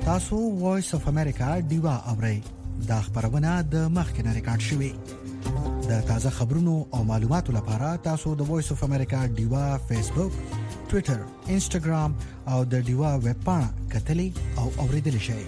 تاسو وایس اف امریکا دیوا اورئ دا خبرونه د مخکنه ریکارډ شوې د تازه خبرونو او معلوماتو لپاره تاسو د وایس اف امریکا دیوا فیسبوک ټوئیټر انسټاګرام او د دیوا ویب پاڼه کتلې او اوریدل شئ.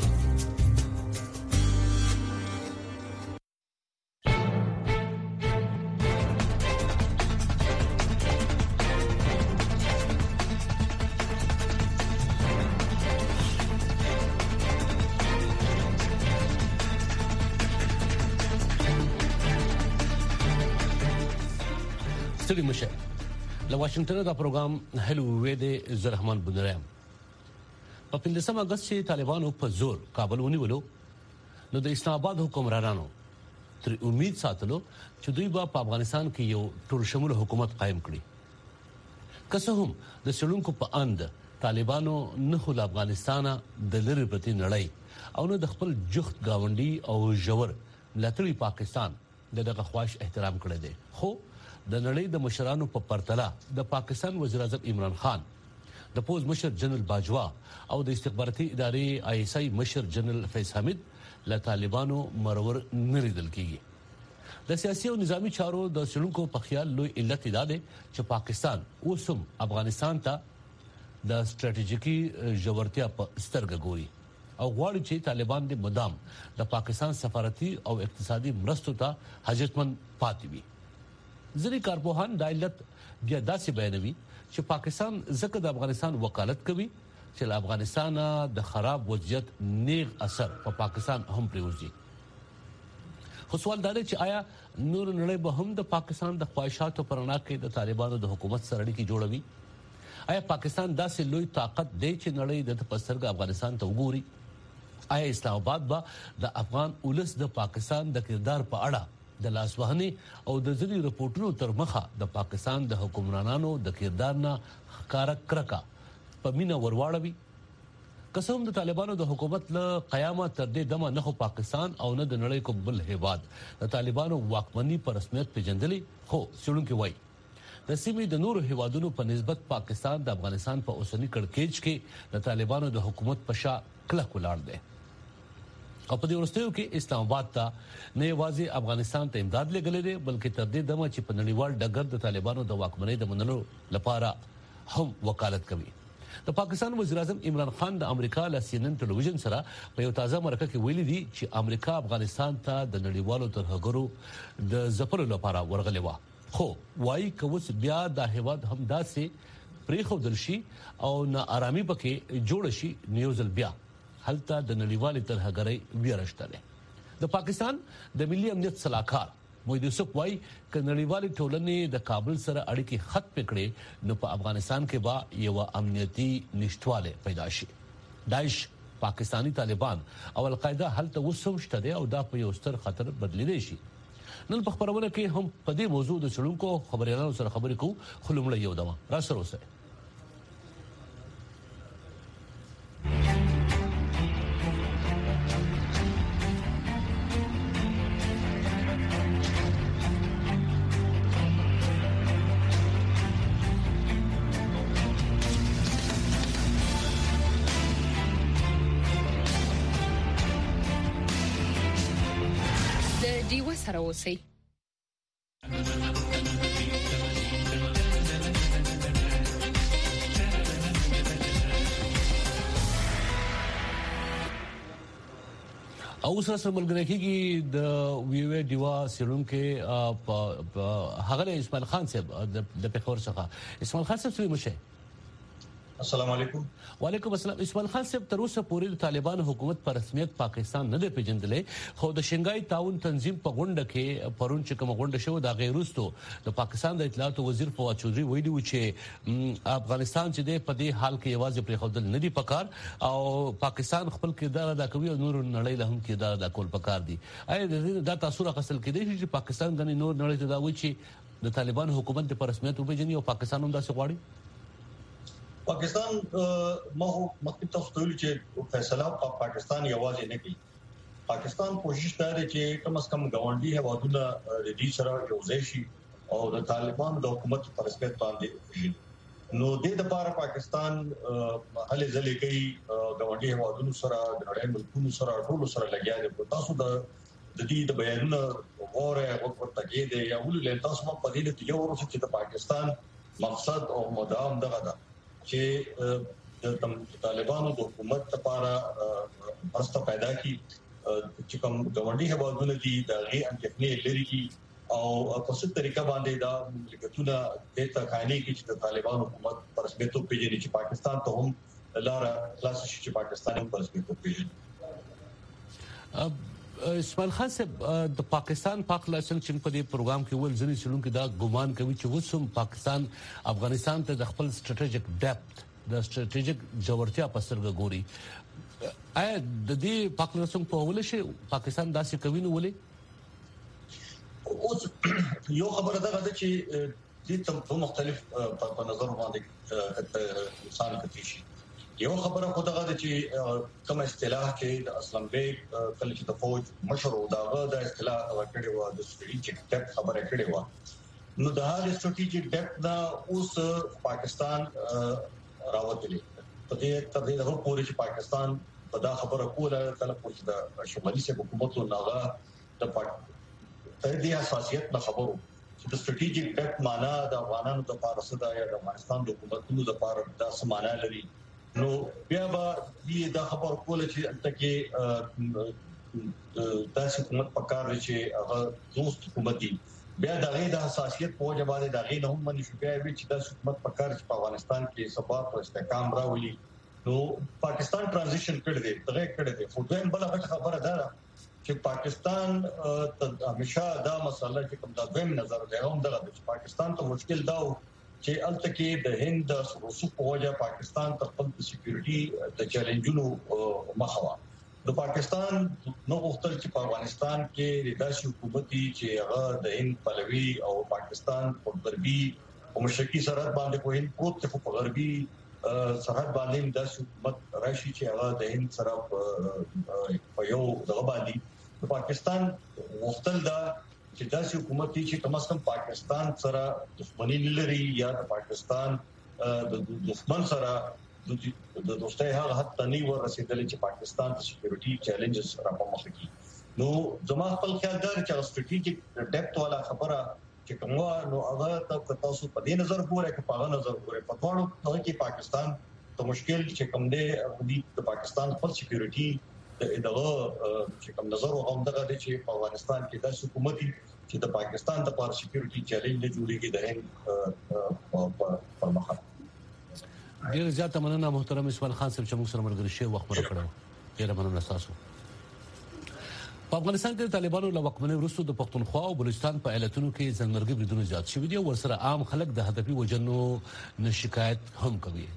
ستړي مشه له واشنگټن دا پروګرام هلو وې د زرحمان بنرام په 15 اگست چې طالبانو په زور کابل ونیولو نو د اسلام آباد حکمرانانو تر امید ساتلو چې دوی به په افغانستان کې یو ټول شمول حکومت قائم کړي. که څه هم د سړونکو په اند طالبانو نه خو افغانستان د لری پرتی نړۍ او نه د خپل جخت گاونډي او جوړ لاتړي پاکستان دغه خواهش احترام کړی دی. خو د نړۍ د مشرانو په پرتله د پاکستان وزیر اعظم عمران خان د پوز مشر جنرال باجوا او د استخباراتي ادارې آی اس آی مشر جنرال فیض حمید له طالبانو مرور نریدل کیږي. د سیاسي او نظامی چارو د سړونکو په خیال لوی علت دا ده چې پاکستان اوسم افغانستان ته د ستراتیژیکي جوړتیا په سترګه ګوري او غواړي چې طالبان د مدام د پاکستان سفارتي او اقتصادي مرستو ته حاجتمند پاتې وي. ځینې کارپوهان دا علت بیا داسې بیانوي چې پاکستان ځکه د افغانستان وکالت کوي چې له افغانستان د خراب وضعیت نیغ اثر په پاکستان هم پریوزي. خو سوال دا دی چې آیا نور نړۍ به هم د پاکستان د خواهشاتو پر وړاندې کې د طالبانو د حکومت سره اړیکې جوړوي؟ آیا پاکستان داسې لوی طاقت دی چې نړۍ د پسترګ افغانستان ته وګوري؟ آیا اسلام آباد به د افغان ولس د پاکستان د کردار په اړه د لاسوهنې او د ځینې رپورټونو تر مخه د پاکستان د حکمرانانو د کردار نه ښکاره کرکه په مینه ورواړوي؟ قسم د طالبانو د حکومت له قیامت تر دې دمه نه خو پاکستان او نه د نړۍ کوم بل هیواد د طالبانو واکمني په رسمیت پیژندلې، خو څېړونکي وایي د سیمې د نورو هیوادونو په نسبت پاکستان د افغانستان په اوسنی کړکېچ کې د طالبانو د حکومت په شا کلک ولاړ دی. او په دې وروستیو کې اسلام آباد ته نه یوازې افغانستان ته امداد لګلې دی بلکې تر دې دمه چې په نړیوال ډګر د طالبانو د واکمنۍ د منلو لپاره هم وکالت کوي. د پاکستان وزیر اعظم عمران خان د امریکا له سی ان ان ټلویزیون سره په یو تازه مرکه کې ویلي دي چې امریکا افغانستان ته د نړیوالو ترهګرو د ځپلو لپاره ورغلې و، خو وايي کوس بیا د هیواد هم داسې پریښودل شي او نه آرامي پکې جوړ شي نیوزل بیا هلته د نړیوالې ترهګرۍ ویرشته ده. د پاکستان د ملي امنیت صلاحکار موحد یوسف وايي ک نړیوالې ټولنې د کابل سره اړیکې ختم کړي نو په افغانستان کې به یو امنیتي نشټواله پیدا شي. داعش، پاکستانی طالبان او القاعده هلته وسوم شته دي او دا په یو ستر خطر بدلیدي شي. نن په خبرونه کې هم په دې موضوع د چلونکو خبريالانو سره خبرې کوو، خلومړی یو دمه را سره اوسه. دیوه سره اوسئ. او سره ملګری کېږي د ویو دیوا سیرونکو هغه اسماعیل خان صاحب د پېښور څخه. اسماعیل خان صاحب مشه. السلام علیکم. وعلیکم السلام. اسماعیل خان صاحب تر اوسه پورې د طالبان حکومت په رسمیت پاکستان نه دی پیژندلې، خو د شنګای تعاون تنظیم په غونډه کې پرون چې کوم غونډه شو دا غیرستو د پاکستان د اطلاعات وزیر فواد چودري ویلي و چې افغانستان چې د په دې حال کې یوازې پرې خودل نه دی پکار او پاکستان خپل کردار ادا کوي او نور نړۍ له هم کردار ادا کول پکار دي. آیا دا تاثیر اخیستل کېدی چې پاکستان غني نور نړۍ ته دا وایي چې د طالبان حکومت په رسمیت وپیژني او پاکستان هم داسې غواړي؟ پاکستان مخکې تاسو ته ویل چې فیصله په پاکستان یوازې نه کوي. پاکستان کوشش کوي چې کم از کم ګاونډي هیوادونه د دې سره یو ځای شي او د طالبان د حکومت پر رسمیت باندې وپیژني. نو د لپاره پاکستان هلي ځلې کوي ګاونډي هیوادونو سره د نړۍ ملکونو سره ټول سره لګیا دي. تاسو د دې د بیانونو غوړې ورته کې دي یا ولې تاسو په دې کې یو ورته چې د پاکستان مقصد او مدام دغه ده چې د طالبانو د حکومت لپاره پرسته پیدا کی چې کوم ګاونډي هیوادونو دي د غي انټکنی لري کی او په څه طریقه باندې دا مملکتونه د تکاني کې چې د طالبان حکومت پر رسمیت پیژني چې پاکستان ته هم لاره خلاص شي چې پاکستان هم پر رسمیت پیژني. اسماعیل خان صاحب د پاکستان پاک لاسن چې په دې پروګرام کې ول ځنی چلون کې دا ګومان کوي چې وسوم پاکستان افغانستان ته د خپل سټریټیجیک ډیپث د سټریټیجیک جوړتیا په سترګه ګوري. آیا د دې پاک لاسن په ول شي پاکستان داسې کوي نو ولې اوس یو خبره ده چې د ته مختلف په نظر باندې انسان کوي شي. یو خبره خو دغه چې کوم اصطلاح چې د اسلام بیگ کله چې د فوج مشر او دغه د اصطلاح ورکړی و د سټریټیجیک ډیپث خبره کړې و نو د هغه سټریټیجیک ډیپث دا اوس پاکستان راوتلی په دې ترې د پورې چې پاکستان په دا خبره کوله کله چې د شمالي حکومت او ناغه د تر دې حساسیت نه خبرو چې د سټریټیجیک ډیپث معنا د افغانانو د پارسه دا یا د افغانستان د حکومتونو د پاره دا سمانه لري. نو بیا به دې دا خبر کوله چې ترکه د حکومت پکار چې هغه دوست حکومت دي بیا د غي د حساسیت په وجه باندې د غي نه هم منشي بیا چې د حکومت پکار چې په افغانستان کې ثبات او استحکام راولي. نو پاکستان ترانزیشن کړی دی دغه کړی دی خو دویم بل خبره ده چې پاکستان همیشه دا مسله چې کوم د دویم نظر دی هم دغه چې پاکستان ته مشکل دا چې التکه د هند د روسو په وجه پاکستان ته خپل سکیورټي د چیلنجونو مخاوه. د پاکستان نو وختل چې په افغانستان کې د داسې حکومتي چې هغه د هند پلوي او پاکستان په غربي او مشرقي سرحد باندې په هند پروت په غربي سرحد باندې د حکومت راشي چې هغه د هند سره په یو دغه باندې د پاکستان وختل دا چې داسې حکومت چې کم از کم پاکستان سره دښمنی لري یا د پاکستان د دښمن سره د دوستۍ هغه حد ته نه ورسېدل چې پاکستان ته سکیورټي چیلنجز را په مخ کې. نو زما خپل خیال دا چې سټریټیجیک ډیپث والا خبره چې کومه نو هغه تاسو په دې نظر ګورئ چې په هغه نظر ګورئ په ټولو کې پاکستان ته مشکل چې کوم دی د پاکستان خپل سکیورټي دغه چې کوم نظر او هم دغه چې په افغانستان کې د حکومت چې د پاکستان د پاره سکیورټي چیلنج نه جوړیږي د هند په مخه. ډیر زیاته مننه محترم اسماعیل خان صاحب چې موږ سره مرګري شو وخت ورکړو. ډیر مننه تاسو. په افغانستان کې طالبانو له وقفنې وروسته د پښتونخوا او بلوچستان په ایالتونو کې ځنګرګي بریدونه زیات شوي دي او ورسره عام خلک د هدفي وجنو نه شکایت هم کوي.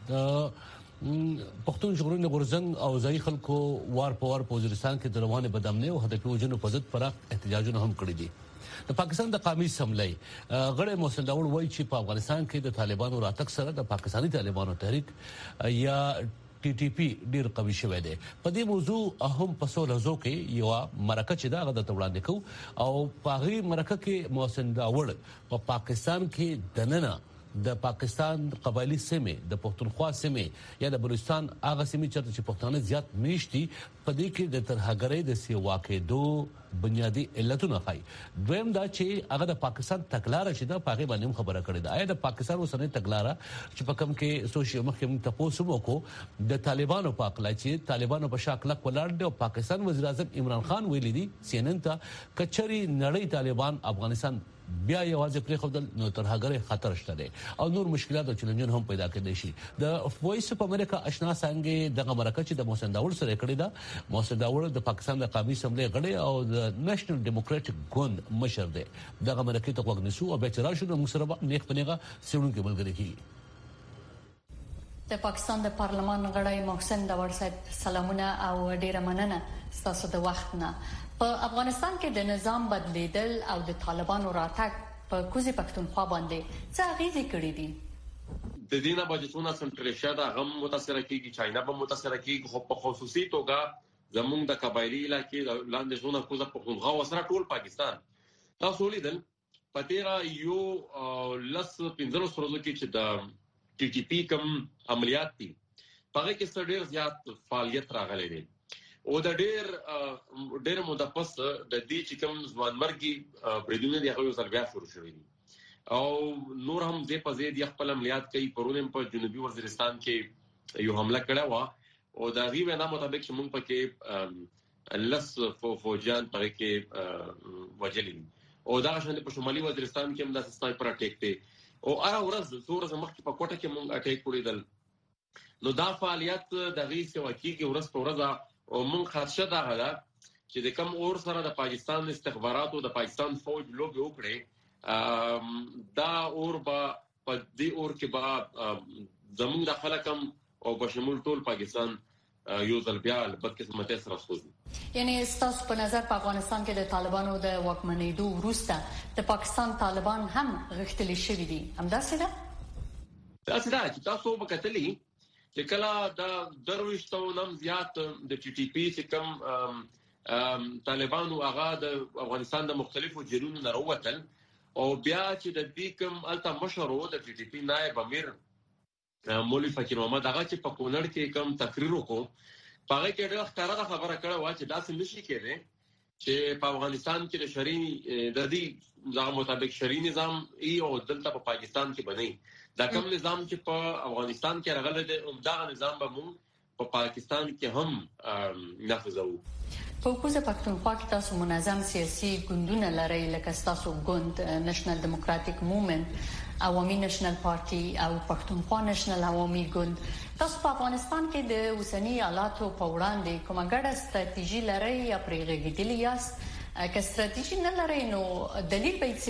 پښتون ژغورنې غورځنګ او ځای خلکو وار په وار په وزیرستان کې د روانې بدامنۍ او هدفي وجنو په ضد پراخ احتجاجونه هم کړي دي. د پاکستان د قومي اسمبلی غړي محسن داوود وایي چې په افغانستان کې د طالبانو راتګ سره د پاکستاني طالبانو تحریک یا ټي ټي پی ډیر قوي شوی دی. په دې موضوع هم په څو لحظو کې یو مرکه چې دا غد وړاندې کو او په هغه مرکه کې محسن داوود په پاکستان کې دننه د پاکستان قبایلی سیمه د پښتونخوا سیمه یا د بلوچستان هغه سیمه چې پښتانه زیات میشتي په دې کې د ترهګرۍ د سیوا کې دوه بنیادی علتونه خای. دویم دا چې هغه د پاکستان تګلارې چې دا پاغه باندې خبره کړې ده. آیا د پاکستان وسنۍ تګلارې چې په کوم کې سوشي مخکې تاسو وکړو د طالبانو په اقلا چې طالبانو په شاکله ولاړ دي او پاکستان وزیر اعظم عمران خان ویلي دي سی ان ان ته کچري نړۍ طالبان افغانستان بیا یوازې پرې خپل نو ترهګرۍ خطر شته دي او نور مشکلات او چیلنجونه هم پیدا کېدای شي. د وایس اف امریکا آشنا څنګه دغه مرکه چې د محسن داوود سره کړی دا محسن داوود د پاکستان د قومي اسمبلی غړی او د نېشنل ډیموکراټک ګوند مشر دی. دغه مرکه ته وګنسو او به چې راشو نو موږ سره نیک پنیغه سیمونکو ملګری کیږي. د پاکستان د پارلمان غړی محسن داوود صاحب سلامونه او ډیره مننه تاسو د وخت نه. په افغانستان کې د نظام بدلیدل او د طالبانو راتګ په کوزي پښتونخوا باندې څه اغیزې کړې دي؟ د دینه بجټونه سنټریشیا دا غم متاثر کیږي چاینا به متاثر کیږي خو په خصوصي توګه زموږ د قبایلی علاقې د لاندې زونه کوزه پښتونخوا وسره ټول پاکستان تاسو لیدل پتیرا یو لس 15 ورځې کې چې د ټي ټي پی کوم عملیات دي هغه کې ډېر زیات فعالیت راغلی دی او د ډېر موده پس د دې چې کوم ځوانمرګي بریدونه دي هغه ځل بیا شروع شوي دي او نور هم دې په زید خپل عملیات کوي پرونم په جنوبي وزیرستان کې یو حمله کړې و او دا غي وینا مطابق چې موږ پکې لس فوجان پرې کې وجلي او دا شان په شمالي وزیرستان کې هم د سنایپر اٹیک دی او هر ورځ څو ورځې مخکې په کوټه کې موږ اٹیک کړی نو دا فعالیت د غي سوا کېږي ورځ په ورځ او موږ خاصه دا غلا چې د کم اور سره د پاکستان استخباراتو د پاکستان فوج لوګي وکړي دا اور با په دې اور کې با زموږ د خلکم او بشمول ټول پاکستان یو ځل بیا بدقسمتۍ سره سوزي یعنی تاسو په نظر په افغانستان کې د طالبانو د واکمنېدو وروسته د پاکستان طالبان هم غښتلي شوي دي همداسې ده چې تاسو وکتلې چې کله د درويشتو نم زیات د ټي ټي پی چې کوم طالبانو هغه د افغانستان د مختلفو جیلونو نه راوتل او بیا چې د دې کوم الته مشرو د ټي ټي پی نائب امیر مولوی فقیر محمد هغه چې په کونړ کې کوم تقریر وکړ هغه کې ډېر ښکاره خبره کړې و چې دا څه نشي کېدی چې په افغانستان کې د شرعي د دې ځای مطابق شرعي نظام او دلته په پاکستان کې بنئ دا کوم نظام چې په افغانستان کې راغلی دی همدغه نظام به موږ په پاکستان کې هم نافذو په کوزه پښتونخوا کې تاسو منظم سیاسي ګوندونه لرئ لکه تاسو ګوند نېشنل ډیموکراټک موومېنټ عوامي نېشنل پارټي او پښتونخوا نېشنل عوامي ګوند تاسو په افغانستان کې د اوسنی حالاتو په وړاندې کومه ګډه ستراتیژي لرئ یا پرېږدلې یاست که ستراتیژي نه لرئ نو دلیل به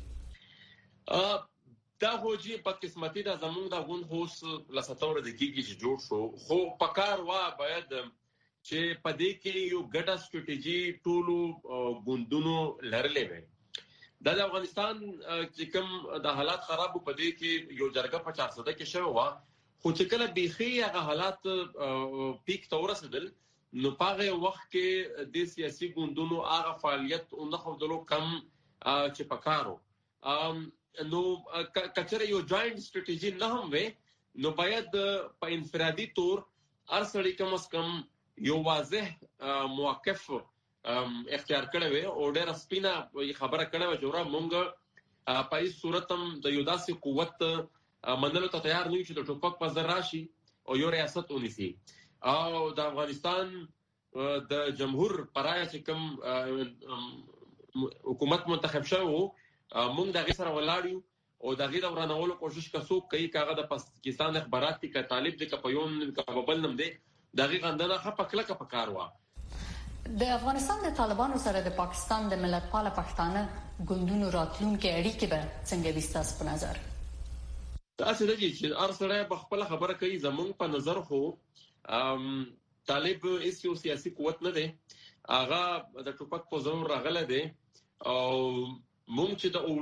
څه دا هوجي په قسمتي د زمونږ د غون هوس لساتور د کیږي چې جوړ شو خو پکار وا باید چې په دې کې یو ګډه ستراتیژي ټولو ګوندونو لرلې وي د افغانستان چې کوم د حالات خراب په دې کې یو جرګه په 400 کې شوی و خو چې کله بيخي هغه حالات پیک ته ورسېدل نو په هغه وخت کې د سیاسي ګوندونو هغه فعالیت او نه خودلو کم چې پکارو نو کچره یو جوائنٹ ستراتیژي نه هم وي نو باید په انفرادي تور هر سړی کم از کم یو واضح موقف اختیار کړی وي او ډېر سپینا خبره کړې و چې مونږ په هیڅ صورت هم د یو داسې قوت منلو ته تیار نه یو چې د ټوپک په زر راشي او یو ریاست ونیسي او د افغانستان د جمهور پرای چې کوم حکومت منتخب شوی مونږ دغه سره ولاړیو او دغه د ورانولو کوشش کوو کوي کاغه د پاکستان اخبارات کې طالب د کپيون کبل نم دی دغه غندنه خپکله کپکاروا د افغانستان د طالبانو سره د پاکستان د ملتپال پښتانه ګوندونو راتلونکو اړیکې به څنګه وستاس په نظر تاسو د دې چې ارسره په خپل خبره کوي زمونږ په نظر خو طالب ایسیو سیاسي قوت نه دی هغه د ټوپک په زور راغله دی او مونږ چې د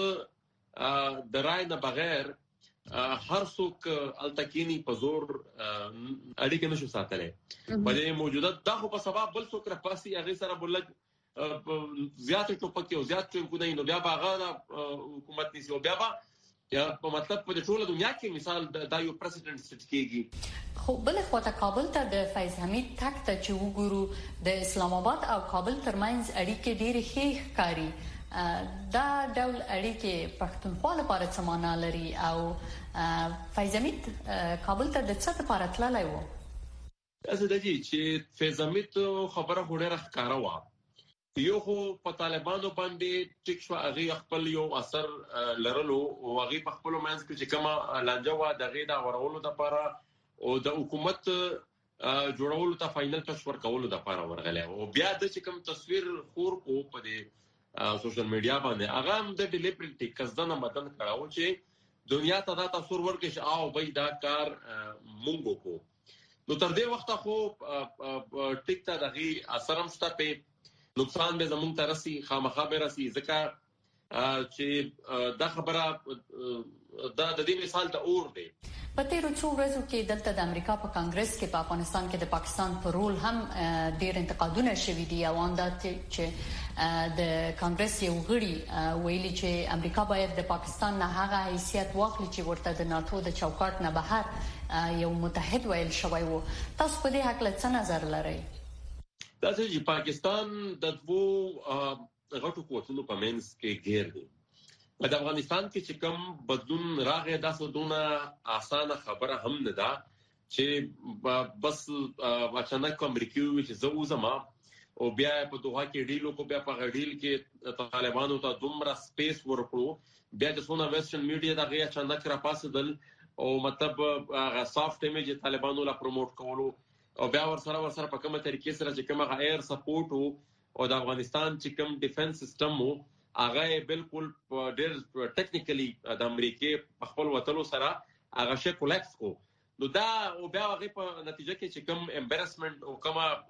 اولس د رای نه بغیر هر څوک التکینی په زور اړیکه نشو ساتلی په دې موجوده دا خو په سبب بل څوک راپاسي هغه سره بلګ زیات ټوپک او زیات ټینګونه نو بیا باغه حکومت نيسي او بیا یا په مطلب په ټوله دنیا کې مثال دا یو پریزیدنت سټ کیږي خو بل خواته کابل ته د فیض حمید تک ته چې وګورو د اسلام آباد او کابل ترمنځ اړیکې ډېرې ښې ښکاري دا ډول اړیکې پښتونخوا لپاره څه معنا لري او فیض حمید کابل ته د څه لپاره تللی و تاسو د دې چې فیض حمید خبره ډېره ښکاره و یو خو په طالبانو باندې ټیک شو هغه خپل یو اثر لرلو او هغه په خپل منځ کې چې کومه لانجه و دغه د ورولو لپاره او د حکومت جوړولو ته فائنل تشور کولو لپاره ورغله او بیا د کوم تصویر خور کو په دې سوشل میډیا باندې هغه هم د ډیلیبریټي کزدنه مدن کړهو چې دنیا ته دا تصور ورکړي چې او به دا کار مونږ کو نو تر دې وخت خو ټیک ته دغه اثر هم شته په نقصان به زموږ ترسي خامخا به راسي ځکه چې دا خبره دا د دې مثال ته اور دی په تیرو څو ورځو کې دلته د امریکا په کانګرس کې په افغانستان کې د پاکستان پر رول هم ډېر انتقادونه شوي دي او اندات چې د کانګرس یو غړي ویلي چې امریکا باید د پاکستان نه هغه حیثیت واخلي چې ورته د ناتو د چوکاټ نه بهر یو متحد ویل شوی وو. تاسو په دې حق له څه نظر لرئ؟ دا چې پاکستان د دوه غټو قوتونو په منځ کې ګیر دی. په افغانستان کې چې کوم بدلون راغی دا څه اسانه خبره هم نه ده چې بس اچانک امریکایي چې زه وزما او بیا په دوه کې ډیلو کو بیا په ډیل کې طالبانو ته دومره سپیس ورکړو بیا د سونه ویسټرن میډیا دا غي اچانک را پاسدل او مطلب هغه سافټ ایمیج طالبانو لا پروموټ کولو او بیا ورسره په کومه طریقې سره چې کومه ایر سپورټ او د افغانستان چې کوم ډیفنس سیستم وو هغه بالکل ډېر ټیکنیکلی د امریکای په خپل وټلو سره هغه شی کولاپس کو نو دا او بیا هغه په نتیجه کې چې کوم امبارسمنت او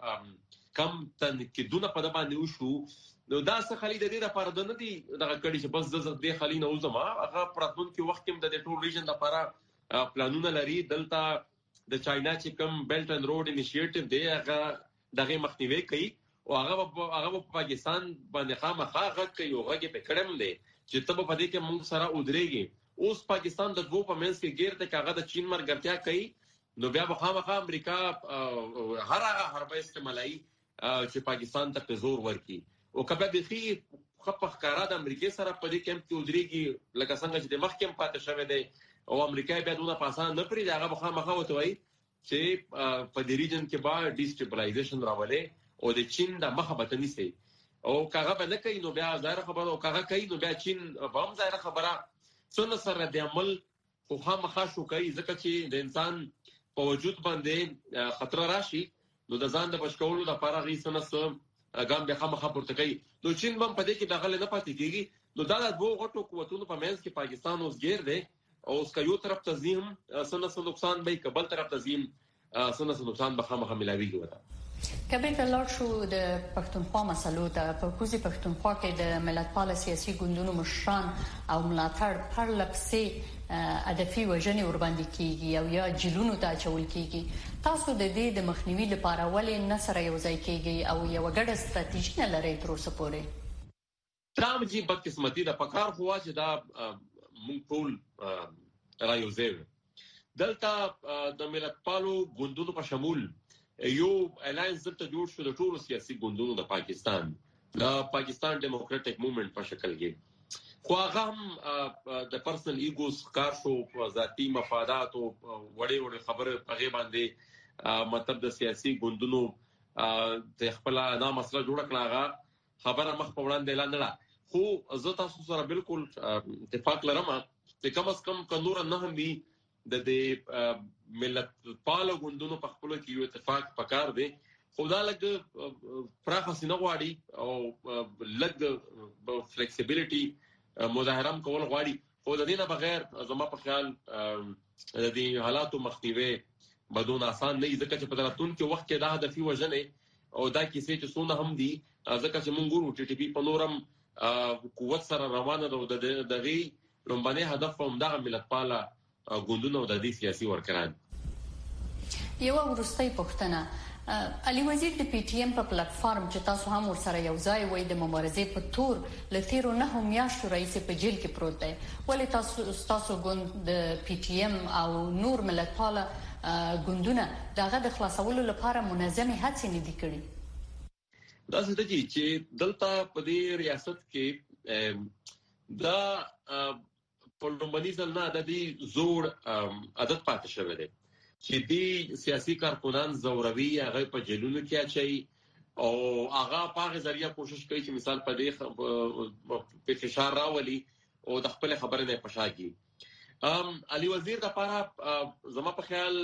کم تنقیدونه په باندې وشو نو دا څه خالي د دې لپاره د ندي دغه کړي چې بس د دې خالي نه وزما هغه پراتون کې وخت کې د ټول ریجن لپاره پلانونه لري دلته د چاینا چې کوم بیلټ اند روډ انیشیټیو دی هغه دغه مخنیوي کوي او هغه په پاکستان باندې خامخا غږ کوي او غږ په کړم دی چې تب په دې کې موږ سره ودرېږي اوس پاکستان د دوه په منځ کې ګیر ته هغه د چین مرګرتیا کوي نو بیا په خامخا امریکا هر هغه حربه استعمالي چې پاکستان ته زور ورکي او کبه بخي خپخ کارا د امریکای سره په دې کې ودرېږي لکه څنګه چې د مخکم پاتې شوی دی او امریکای بیا دونه پاسان نه پرې هغه خامخا وته وي چې په دې ریجن کې با ډیسټیبلایزیشن راولي او د چین د مخبته نيسي او کاغه به نه کوي نو بیا ظاهر خبره او کاغه کوي نو بیا چین به هم ظاهر خبره څنګه سره د عمل خو خامخا شو کوي ځکه چې د انسان په وجود باندې خطر راشي نو د ځان د بشکولو لپاره غي سنس ګام به خامخا پورته کوي نو چین هم په دې کې داخله نه پاتې کیږي نو دا د دوه غټو قوتونو په منځ کې پاکستان اوس ګیر دی او اس کا یو طرف تزیم سنس نقصان به قبل طرف تزیم سنس نقصان به خامخا ملاويږي وته کبه کلار شو د پښتونخوا مسلو ته په کوزي پښتونخوا کې د ملتپال سیاسي ګوندونو مشران او ملاتړ پر لپسې هدفي وژنې ور باندې کیږي او یا جیلونو ته چول کیږي تاسو د دې د مخنیوي لپاره ولې نه سره یو ځای کیږي او یو ګډه ستراتیژي نه لري تر اوسه پورې ترام جی بدقسمتي د پکار خو چې دا مونږ ټول رايوځو دلته د ملتپالو ګوندونو په شمول یو الاینس دلته جوړ شو د ټولو سیاسي ګوندونو د پاکستان ډیموکراټک موومېنټ په شکل کې خو هغه هم د پرسنل ایګوز کار شو ذاتی مفادات او وړې خبره په باندې مطلب د سیاسي ګوندونو د خپل نه مسله جوړ کړه خبره مخ په وړاندې لاندې خو زه تاسو سره بالکل اتفاق لرم چې کم از کم قانون نه هم وي د دې ملت پالو ګوندونو په خپل کې یو اتفاق پکار دی خو دا لګ پراخه سینه غواړي او لګ فلیکسیبিলিټي مظاهرام کول غواړي خو د دې نه بغیر زما په خیال د دې حالاتو مخنیوي بدون آسان نه ځکه چې په دراتون کې وخت کې دا هدفي وژنې او دا کیسې چې څونه هم دي ځکه چې مونږ ګورو چې ټي پی په نورم قوت سره روانه ده د دغه لومبني هدف هم د ملت پاله ګوندونو د دې سیاسي ورکران یو ورستۍ پښتنه علي وزیر د پی ټی ایم په پلیټ فارم چې تاسو هم ورسره یو ځای وای د مبارزې په تور لتیرو نه میاشتو رئیس په جیل کې پروت دی ولې تاسو ګوند د پی ټی ایم او نور ملتپاله ګوندونه دغه د خلاصولو لپاره منظمه هڅې نه دي کړې دا څه دي چې دلته په دې ریاست کې دا په لومړني ځل نه د دې زوړ عادت پاتې شوی دی چې دې سیاسي کارکونان زوروي هغه په جیلونو کې اچي او هغه په هغه ذریعہ کوشش کوي چې مثال په دې په فشار راولي او د خپل خبرې نه پښاږي علي وزیر د لپاره زما په خیال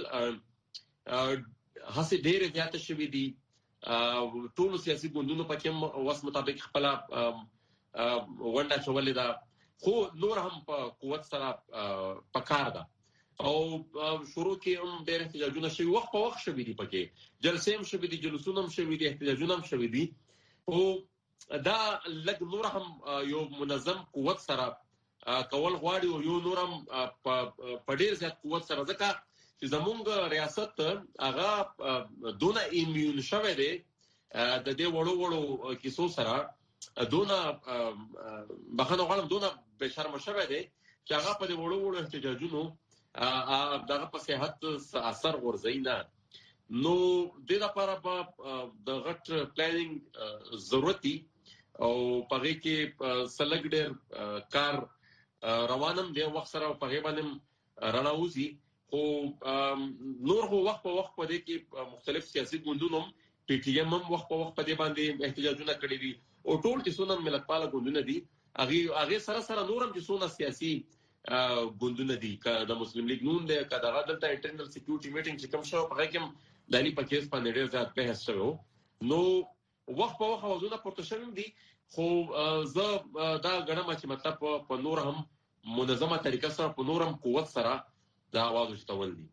هڅه ډېر زیات شوې دي ټول سیاسي ګوندونو په کوم وس مطابق خپل ونډه چولې ده خو نور هم په قوت سره پکار ده او شروع کې هم ډېر احتجاجونه شوي وخت په وخت شوي دي پکې جلسې هم شوي دي جلوسونه هم شوي دي احتجاجونه هم شوي دي او دا لږ نور هم یو منظم قوت سره کول غواړي او یو نورم په ډیر زیات قوت سره ځکه چې زمونږ ریاست هغه دونه ایمیون شوه دی د دې وړو کیسو سره دونه بخنه غواړم دونه بشرم شوه دی چې هغه په دې وړو احتجاجونو دغه په صحت اثر ورځي نه. نو د لپاره په د غټ پلانینګ ضرورتي او پغې کې سلګ ډېر کار روانم دی وخت سره په باندې رڼاوزي خو نور هو وخت په وخت په دې کې مختلف سیاسي ګوندونو پی ټی ایم هم وخت په وخت په دې باندې احتجاجونه کړي دي او ټول چې څونه ملتپاله ګوندونه دي هغه سره نورم چې څونه سیاسي ګوندونه دي د مسلم لیگ نون دی کدا دلته انټرنل سکیورټي میټینګ چې کوم شو په هغه کې دلی په کیس باندې ډېر زیات بحث شوی نو وخت په وخت اوازونه پورته شوي دي خو زه دا غواړم چې مطلب په نور هم منظمه طریقه سره په نور هم قوت سره دا आवाज وشتول دي.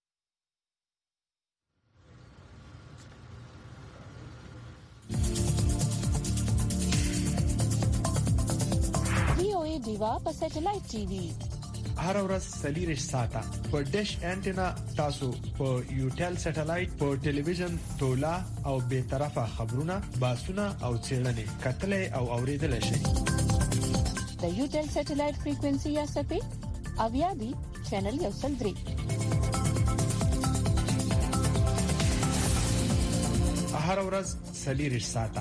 VOA دیوا په سټلایټ ټي وي هر ورځ سلیریش ساته په ډیش انټینا تاسو په یوټل سټلایټ په ټلویزیون تولا او به طرفه خبرونه باسونه او چیرنې کتلې او اوریدل شي. د یوټل سټلایټ فریکوئنسي یا سپې اویا دی چینل یو سل 3 هر ورځ سلیریش ساته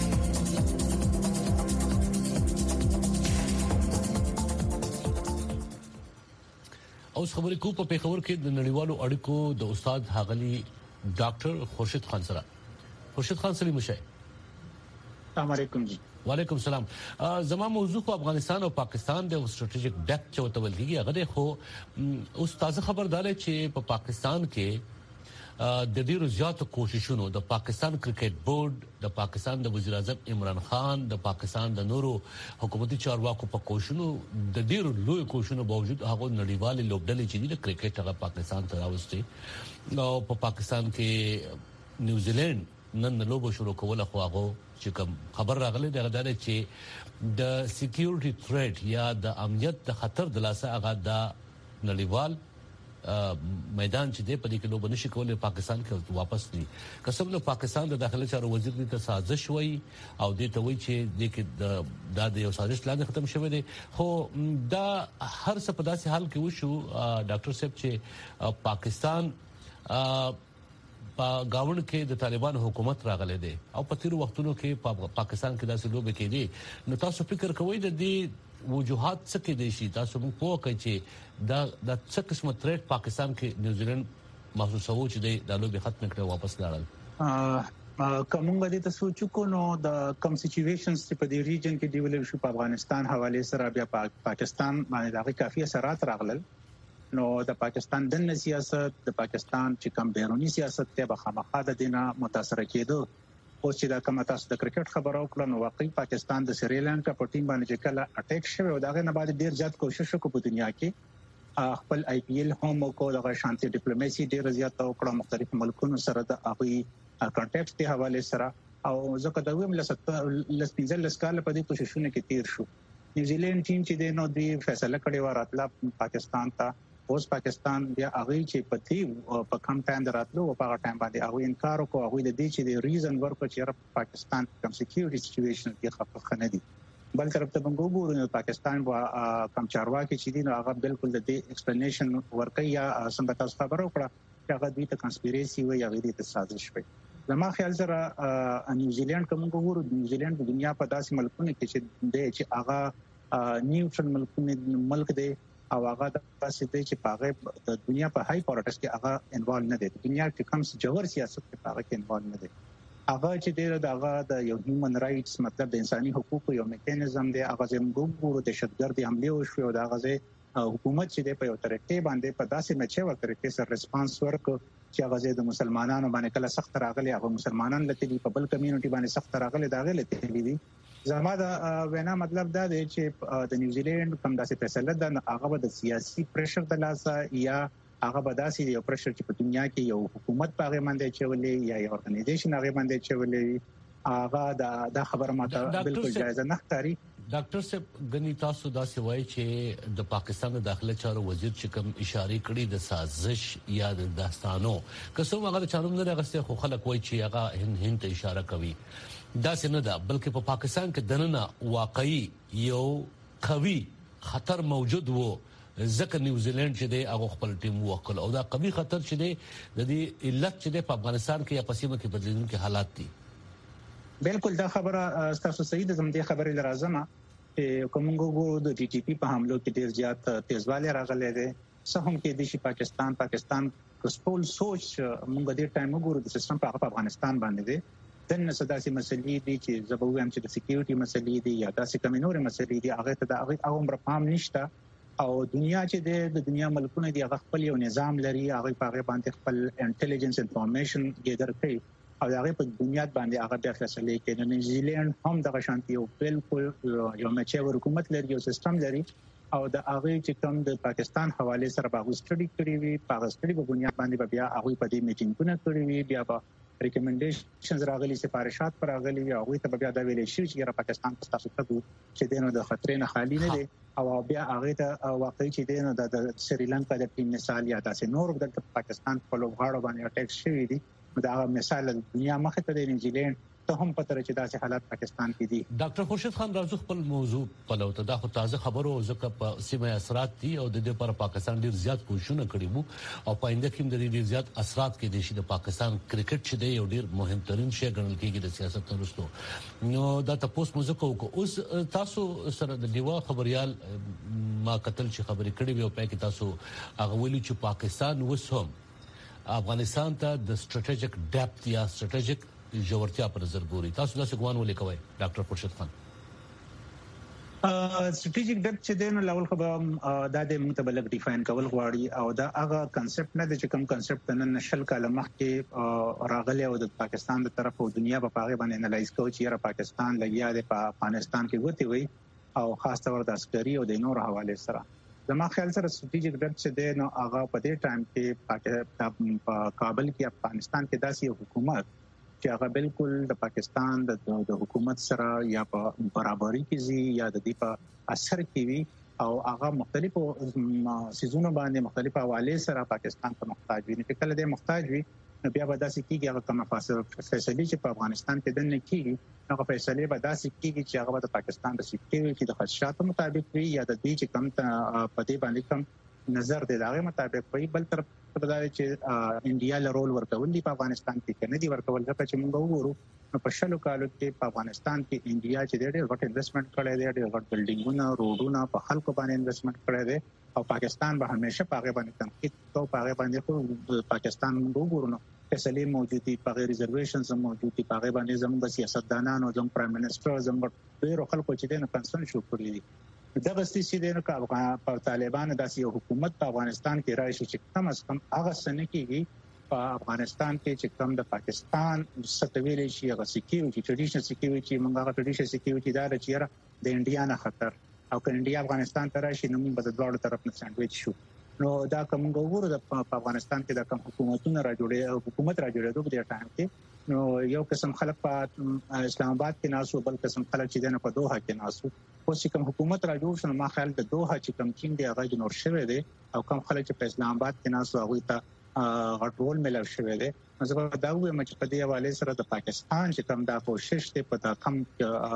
اوس خبرې کو په پیښور کې د نړیوالو اړیکو د استاد حغلی ډاکټر خورشید خان سره. خورشید خان سلام شه. السلام علیکم جی. وعلیکم السلام. زما موضوع په افغانستان او پاکستان د استراتیژیک ډیپت چوته ولګي هغه خو استاد خبردار چې په پاکستان کې د ډیرو زیاتو کوششونو د پاکستان کرکټ بورډ د پاکستان د وزیر اعظم عمران خان د پاکستان د نورو حکومتي چارواکو په کوششونو د ډیرو لوی کوششونو باوجود هغه نړیوال لوبډلې چې د کرکټ هغه پاکستان ته راوستي او په پاکستان کې نیوزیلند نن لوبو شروع کوله خو هغه چې کوم خبر راغلی دغه دا چې د سکیورټي تھریټ یا د امنیت د خطر د لاسه هغه د نړیوال میدان چې د پدې کې لوب نشي کولای پاکستان کې واپس دي. قسم نو پاکستان د داخلي چارو وزیر دې ته سازش وای او دې ته وای چې د کې د یو سازش لاندې ختم شوه دي خو دا هر څه په داسې حال کې وشو ډاکټر صاحب چې پاکستان په گاوند کې د طالبان حکومت راغله دي او په تیر وختونو کې پاکستان کې داسې لوب کې دي نو تاسو فکر کوئ د دې وجوهات څه کې دي شي تاسو موږ پوه کړئ چې دا د څه قسمه تریټ پاکستان کې نیوزیلند محسوسوي چې د لوبي ختم کړي واپس لاړل کومه د تاسو چکو نو د کم سچويشنز په دې ریجن کې ډیولپ شو په افغانستان حواله سره بیا پاکستان باندې دغه کافي اثرات راغلل نو د پاکستان د سیاست د پاکستان چې کم بیرونی سیاست ته بخامخا د دینه متاثر کېدو او چې دا کومه تاسو د کرکټ خبرو کړو نو واقعي پاکستان د سریلانکا په ټیم باندې کله اٹیک شوه او داغه نه بعد ډیر زیات کوشش وکړ په دنیا کې خپل آی پی ایل هم کو د شانتي ډیپلوماسي ډیر زیات وکړه مختلف ملکونو سره د هغه کانټیکټ ته حواله سره او ځکه دا ویم لس کال په دې کوششونه کې تیر شو. نیوزیلند ټیم چې د نو دی فیصله کړې و راتله پاکستان ته اوس پاکستان بیا هغه چې په کم ټایم دراتلو او په هغه ټایم باندې هغه انکار وکړ هغه د دې چې د ریزن ورکړ چې پاکستان کم سکیورټي سچويشن کې خفه نه دي بل طرف ته موږ وګورو پاکستان کم چارواکي چې دي نو هغه بالکل د دې ایکسپلینیشن ورکړي یا څنګه تاسو خبرو کړه چې هغه د کانسپیریسي وي یا غیر د سازش وي. زما خیال سره نیوزیلند کوم وګورو نیوزیلند د دنیا په داسې ملکونو کې چې هغه نیوټرل ملک دی او هغه د تاسو ته چې پاغه د دنیا په هاي پالیټکس کې هغه انوالو نه دي دنیا کې کوم جوړ سیاست کې پاغه کې انوالو نه دي هغه چې ډېر د یو هیومن رائټس مطلب د انساني حقوقو یو میکانیزم دی هغه زموږ ګورو د شتګردي حمله وشو او د هغه حکومت چې د په یو طریقې باندې په داسې مچې ور طریقې سره ریسپانس ورکړ چې هغه د مسلمانانو باندې کله سخت راغلي هغه مسلمانان لته په بل کمیونټي باندې سخت راغلي داغه لته دي زما دا وینا مطلب دا دی چې د نیوزیلند کوم داسې فیصله ده هغه د سیاسي پریشر د لاسه یا هغه به داسې یو پریشر چې په دنیا کې یو حکومت پاغه باندې چولې یا یو ارګنایزیشن هغه باندې چولې هغه دا خبره ماته بالکل جایز نه ښکاري ډاکټر صاحب غنی تاسو دا سوای چې د پاکستان د داخله چارو وزیر چې کوم اشاره کړې د سازش یا د داستانو کوم هغه چارو نه غسته خو خلک وای چې هغه هند ته اشاره کوي دا څنګه ده بلکې په پاکستان کې دننه واقعي یو قوي خطر موجود وو ځکه نیوزیلند چې د هغه خپل ټیم وکړ او دا قوي خطر چې د دې علت چې په افغانستان کې یا پسیمه کې بدلیدونکو حالات دي بالکل دا خبره تاسو صحیح ده زم دې خبرې لرازمه چې کومګو د ټي ټي پی په حملو کې ډیر زیات تیزواله راغله ده څه هم کې د پاکستان کوسپول سوچ موږ دې ټایم وګورو د سیستم په افغانستان باندې ده دنه سداسي مسلې دي چې زبوي هم چې د سکیورټي مسلې دي یا داسې کمینوري مسلې دي هغه ته د عمر پام نشته او دنیا چې د دنیا ملکونه دي هغه خپل یو نظام لري هغه په هغه باندې خپل انټيليجنس انفارمیشن ګیدر کوي او هغه په بنیاد باندې هغه د فیصله کوي د نیوزیلند هم د شانتي او بالکل یو مچور حکومت لري یو سیستم لري او د هغه چې کوم د پاکستان حواله سره باغ سټډي کړی وي په سټډي په بنیاد باندې بیا هغه په دې میټینګونه کړی وي بیا په ریکمنډیشنز راغلي سفارشات پر راغلي هغه ته بیا دا ویل شي چې پاکستان په تاسو ته چې دینو د خطرې نه خالی نه دي او بیا هغه ته واقعي چې دینو د سریلانکا د ټیم مثال یا د نور د پاکستان په لوغاړو باندې اٹیک شوی دي دا مثال د دنیا مخه ته د نیوزیلند ته هم پته چې داسې حالات پاکستان کې دي ډاکټر خورشید خان راځو خپل موضوع په لوته دا خو تازه خبرو ځکه په سیمه اثرات دي او د دې پر پاکستان ډیر زیات کوششونه کړي وو او پاینده کې د ډیر زیات اثرات کې دي چې د پاکستان کرکټ چې دی یو ډیر مهمترین شی ګڼل کېږي د سیاست ترڅو نو دا تاسو موږ کو اوس تاسو سره د دیوا خبريال ما قتل چې خبرې کړې وي او پای کې تاسو هغه ویلي چې پاکستان وسوم افغانستان ته د سټریټیجیک ډیپث یا سټریټیجیک جوړتیا پر نظر ګوري تاسو دا څنګه ولې کوي ډاکټر خورشید خان سټریټیجیک ډیپث چې دین لول خو دا د متبلغ ډیفاین کول غواړي او دا هغه کنسپټ نه د چې کوم کنسپټ نن نشل کاله مخکې راغلی او د پاکستان د طرف او دنیا په هغه باندې انالایز کوي چې پاکستان لګیا دی په افغانستان کې وتی وي او خاص طور د عسکري او د نور حواله سره زما خیال سره سټریټیجیک ډیپث چې دین هغه په دې ټایم کې په کابل کې افغانستان کې داسې حکومت چې هغه بالکل د پاکستان د حکومت سره یا په برابرۍ کې زی یا د دې په اثر کې وي او هغه مختلفو سيزونو باندې مختلفه حواله سره پاکستان ته محتاج وي نه کله د محتاج وي بیا به داسې کېږي هغه کومه فیصله چې په افغانستان کې دنه کېږي هغه فیصله به داسې کېږي چې هغه د پاکستان د سکیورټي د خدشاتو مطابق وي یا د دې چې کوم په دې باندې کوم نظر دی دغه مطابق وي بل طرف په دا چې انډیا له رول ورکول دي په افغانستان کې نه دي ورکول ځکه چې موږ وګورو په شلو کالو کې په افغانستان کې انډیا چې ډېر غټ انویسټمنټ کړی دی ډېر غټ بلډینګونه روډونه په خلکو باندې انویسټمنټ کړی دی او پاکستان به همیشه په هغه باندې تنقید کوي په هغه باندې خو پاکستان موږ وګورو نو فیصله موجود دي په ریزرویشنز موجود دي په هغه باندې زموږ سیاستدانانو زموږ پرایم منسٹر زموږ ډېر خلکو چې د کنسرن شو کړی دي دغه ستې دي نو په طالبان داسې یو حکومت په افغانستان کې راشي چې کم از کم هغه سن کېږي په افغانستان کې چې کم د پاکستان ستویل شي هغه سکیورټي ټریډیشنل سکیورټي موږ هغه ټریډیشنل سکیورټي دا چې د انډیا نه خطر او که انډیا افغانستان ته راشي نو موږ به د دوه طرف نه سانډویچ شو نو دا کوم وګورو د افغانستان کې د کوم حکومتونو حکومت را جوړېدو په دې ټایم کې نو یو قسم خلک په اسلام آباد کې ناسو بل قسم خلک چې دنه په دوحه کې ناسو اوس کوم حکومت را جوړ شو ما خیال د دوحه چې کوم کینګ دی هغه جوړ شوی دی او کوم خلک چې په اسلام آباد کې ناسو هغه ته غټول ملو شوی دی مزه دا وایم چې په دې حواله سره د پاکستان چې کوم دا کوشش دی په تا کم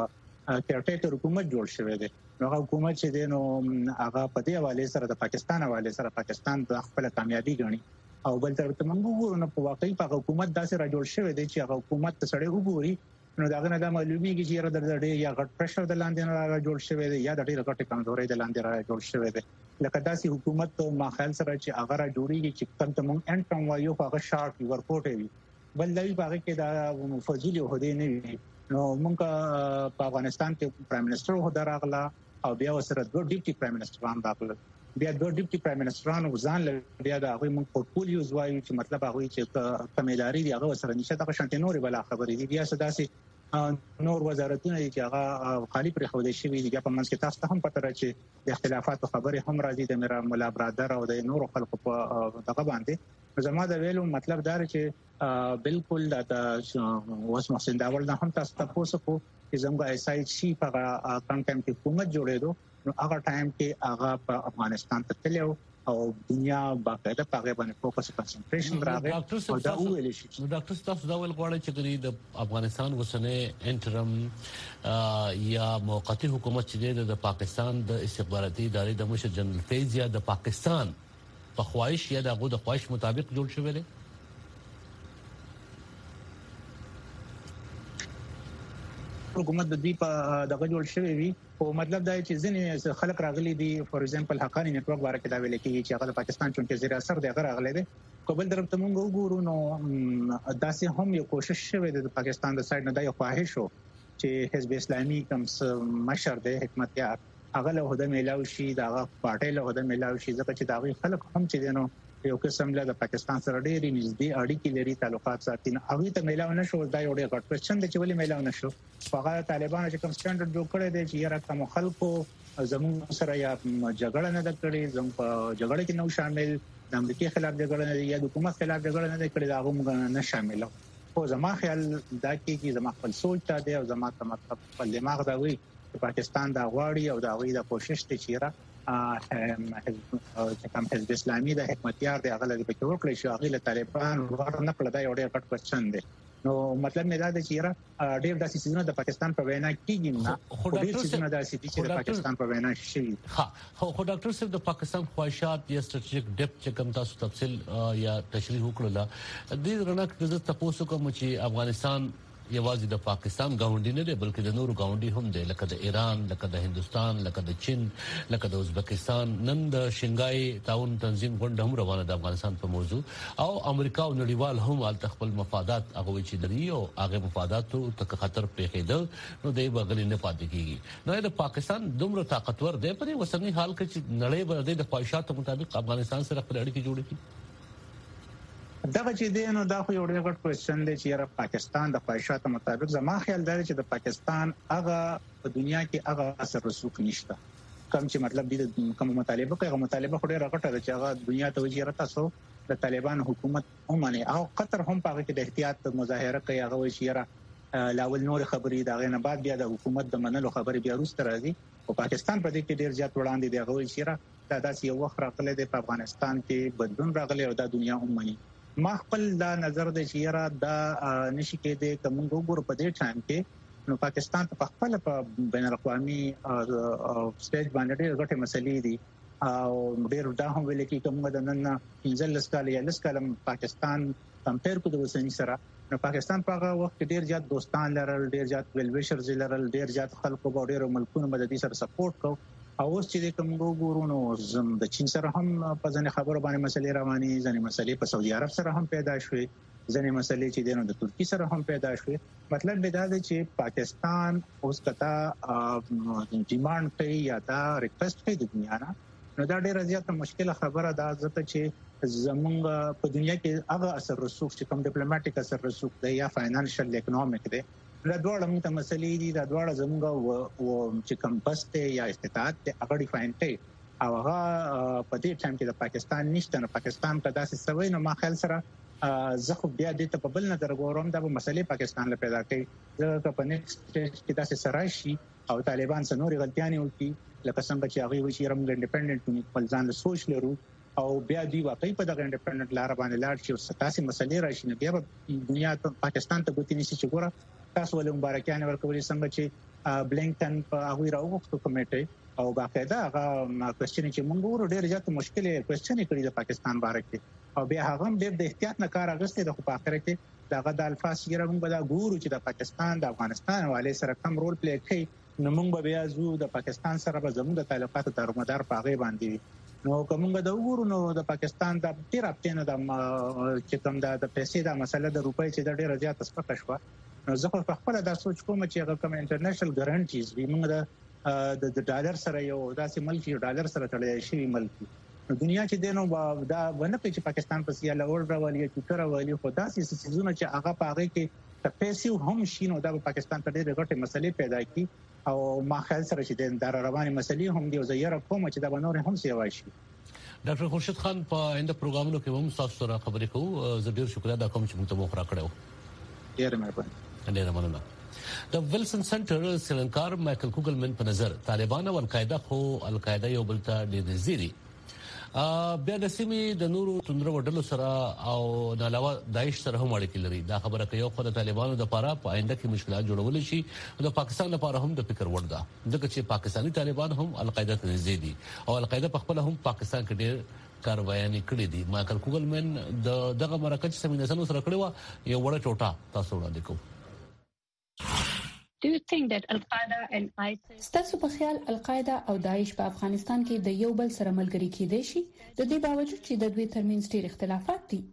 کېرټیکر حکومت جوړ شوی دی نو حکومت چې دی نو هغه په دې حواله سره د پاکستان حواله سره پاکستان د خپل کامیابی غني او بل تر ته موږ وګورو نو په واقعي په حکومت داسې را جوړ شوی دی چې هغه حکومت ته سړی وګوري نو دا غنه د معلومیږي چې را د یا غټ پرشر د لاندې را جوړ شوی دی یا د ډیره غټه کمزوري د لاندې را جوړ شوی دی لکه داسې حکومت ما خیال سره چې هغه را جوړیږي چې کم ته مونږ انټم وایو هغه شارټ ورکوټ وي بل دوی باغ کې دا فضیل هدي نه وي نو مونږ په افغانستان کې پرایم منسٹر هدا راغلا او بیا سره دوه ډیپټي پرایم منسٹران راغله بیا دوه ډیپټي پرایم منسٹران ځان له بیا د هغه مونږ پورټفولیوز وایو چې مطلب هغه چې کمیداري دی هغه سره نشه د شانتي نور بل خبرې دي بیا سداسي نور وزارتونه چې هغه خالی پر خوده شي وی په منځ کې تاسو هم پته راځي د اختلافات خبرې هم راځي د میرا مولا برادر او د نور خلکو په دغه باندې زما د ویلو مطلب دا چې بالکل د وس محسن داول نه هم تاسو کو چې زموږ SIC په کم ټایم کې حکومت جوړېدو نو هغه ټایم کې هغه په افغانستان ته تلو او دنیا باقاعده په باندې فوکس کنسنټریشن راغی او دا ویل شي نو ډاکټر تاسو دا ول غواړئ چې د افغانستان وسنه انټرم یا موقتی حکومت چې د پاکستان د استخباراتي ادارې د مشر جنرال فیض یا د پاکستان په خواهش یا د خواهش مطابق جوړ شوی دی حکومت د دې په دغه جوړ شوی وي او مطلب دا چې ځینې خلک راغلي دي فور ایگزامپل حقانی نتورک باره کې دا ویل کېږي چې هغه پاکستان چونکې زیر اثر دی هغه راغلي دي قبل طرف ته موږ وګورو نو داسې هم یو کوشش شوی دی د پاکستان د سایډ نه دا یو خواهش وو چې حزب اسلامي کوم مشر دی حکمت یار هغه له هدا میلاو شي دا پارټي له هدا میلاو شي ځکه چې دا خلک هم چې دینو یو قسم له پاکستان سره ډېری نږدې اړیکې لري تعلقات ساتي هغه ته میلاو نشو دا یو ډېر غټ کوېشن دی چې ولې میلاو نشو هغه طالبانو چې کوم سټانډرډ جوړ کړی دی چې یاره کوم خلکو زموږ سره یا جګړه نه کړې زموږ په جګړه کې نو شامل د امریکای خلاف جګړه نه یا د حکومت خلاف جګړه نه کړې دا هم نه شامل او زما خیال دا کې زما خپل سوچ ته دی او زما مطلب په دماغ دا وی چې پاکستان دا غواړي او دا غوي د کوشش ته چیرې کوم حزب اسلامي د حکمتیار دی هغه لږ په کې وکړي چې هغه له طالبان ور نه کړل دا یو ډېر غټ کوېشن دی نو مطلب مې دا دی چې ډېر داسې سيزونه د پاکستان په وینا کېږي نه ډېر سيزونه داسې دي چې د پاکستان په وینا شي خو ډاکټر صاحب د پاکستان خواهشات یا ستراتیژیک ډیپت چې کوم تاسو تفصیل یا تشریح وکړه د دې رڼا کې د تاسو کوم چې افغانستان یوازې د پاکستان غونډې نه دی بلکې د نورو غونډې هم دی لکه د ایران لکه د هندستان لکه د چین لکه د ازبکستان نن د شنګای تعاون تنظیم غونډه هم روانه د افغانستان په موضوع او امریکا او نړیوال هم ال خپل مفادات هغه چې دري او هغه مفاداتو ته خطر پیښېدل نو دوی بغل نه پاتې کیږي نو د پاکستان دومره طاقتور دی په وسنی حال کې چې نړۍ به د خواهشاتو مطابق افغانستان سره خپل اړیکې جوړې کړي دا چې دینو دا خو یو ډېر غټ کوېشن دی چې پاکستان د خواهشاتو مطابق زما خیال دی چې د پاکستان هغه په دنیا کې هغه اثر رسوخ نشته کوم چې مطلب دی کوم مطالبه کوي هغه مطالبه خو ډېر غټه ده چې هغه دنیا ته وجه تاسو د طالبان حکومت اومنه او قطر هم په کې د احتیاط مظاهره کوي هغه وشيره لاول نور خبري دا غنه بعد بیا د حکومت د منلو خبري بیا روس تر راځي او پاکستان په دې کې ډېر زیات وړاندې دی هغه وشيره دا داسې یو وخت راغلی دی په افغانستان کې بدلون راغلی او دا دنیا اومني ما خپل دا نظر د چیرې دا نشي کېدی کوم وګورو په دې ټایم کې نو پاکستان په خپل په بین الاقوامي سټیج باندې ډېر غټه مسلې دي او ډېر دا هم ویل کې کوم د نن 15 کال یا 10 کال پاکستان کمپیر کو د وسنی سره نو پاکستان په هغه وخت کې ډېر زیات دوستان لرل ډېر زیات ویلویشرز لرل ډېر زیات خلکو په ډېرو ملکونو باندې سره سپورټ کو او اوس چې کوم وګورو نو زم د چین سره هم په ځنې خبرو باندې مسلې رواني ځنې مسلې په سعودي عرب سره هم پیدا شوې ځنې مسلې چې دینو د ترکی سره هم پیدا شوې مطلب دا دی چې پاکستان اوس کتا ډیماند کوي یا دا ریکوست کوي د دنیا نه نو دا ډېر زیات مشکله خبره ده ځکه چې زمونږ په دنیا کې هغه اثر رسوخ چې کوم ډیپلوماټیک اثر رسوخ دی یا فاینانشل اکونومیک دی دا ډول موږ ته مسلې دي دا ډول زموږ چې کوم بست یا استطاعت هغه ډیفاین کوي او هغه په دې ټایم کې د پاکستان نشته نو پاکستان په داسې سوي نو ما خیال سره زه خو بیا د ته په بل نظر ګورم دا مسلې پاکستان له پیدا کوي ځکه په نیکسټ سټیج کې داسې سرایشي او طالبان سنوري غلطیاں وکړي لکه څنګه چې هغه وی چې رم انډیپندنت خپل ځان له سوچ لرو او بیا دی واقعي په دغه انډیپندنت لار باندې لاړ شي او ستاسي مسلې راشي نو بیا دنیا ته پاکستان ته ګوتی نشي چې ګوره تاسو ولې مبارکانه ورکولې څنګه چې بلینکن په هغه راوغښتو کمیټه او باقاعده هغه کوېشن چې موږ ورو ډېر زیات مشکله کوېشن کړی د پاکستان باره کې او بیا هغه ډېر د احتیاط نه کار اغستې د خو په اخر کې دغه د الفاظ یې موږ دا ګورو چې د پاکستان د افغانستان حواله سره کوم رول پلی کوي نو موږ بیا زو د پاکستان سره به زموږ د تعلقاتو دارومدار پاغه باندې نو کومه د وګورو نو د پاکستان د ډیر اپټینه د چې کوم د پیسې د مسله د روپۍ چې د ډیر زیات سپک شو نو زه په خپل دا سوچ کوم چې هغه کوم انټرنیشنل ګارانټیز وي موږ د ډالر سره یو داسې ملک یو ډالر سره تړلی شي ملک دنیا چې دینو دا ونه چې پاکستان په سیاله اور راولي چې تر راولي خو داسې سيزونه چې هغه پاغه کې د پیسې هم شینو د پاکستان ته ډېر غټه مسلې پیدا کی او ما خیال سره چې د رواني مسلې هم دی زیره کوم چې د بنور هم سیوا شي ډاکټر خورشید خان په انده پروګرامونو کې هم تاسو سره خبرې کوو زه ډیر شکر ادا کوم چې موږ ته مخ را کړو ډیر مهرباني ډیر مننه د ویلسن سنټر سیلنکار مایکل کوګلمن په نظر طالبان او القاعده یو بل ته ډېر نږدې دي. بیا د سیمې د نورو توندرو وډلو سره او د علاوه داعش سره هم اړیکې لري. دا خبره کوي خو د طالبانو د لپاره په آینده کې مشکلات جوړول شي او د پاکستان لپاره هم د فکر وړ ده ځکه چې پاکستاني طالبان هم القاعده ته نږدې دي او القاعده په خپل هم پاکستان کې ډېر کاروایي کړې دي. مایکل کوګلمن دغه مرکه چې سمیناسنو سره کړی و یو وړه ټوټه تاسو وړاندې کوم. Do you think that Al-Qaeda and ISIS ستاسو په خیال القاعده او داعش په افغانستان کې د یو بل سره ملګري کېدای شي د دې باوجود چې د دوی ترمنځ ډېر اختلافات دي؟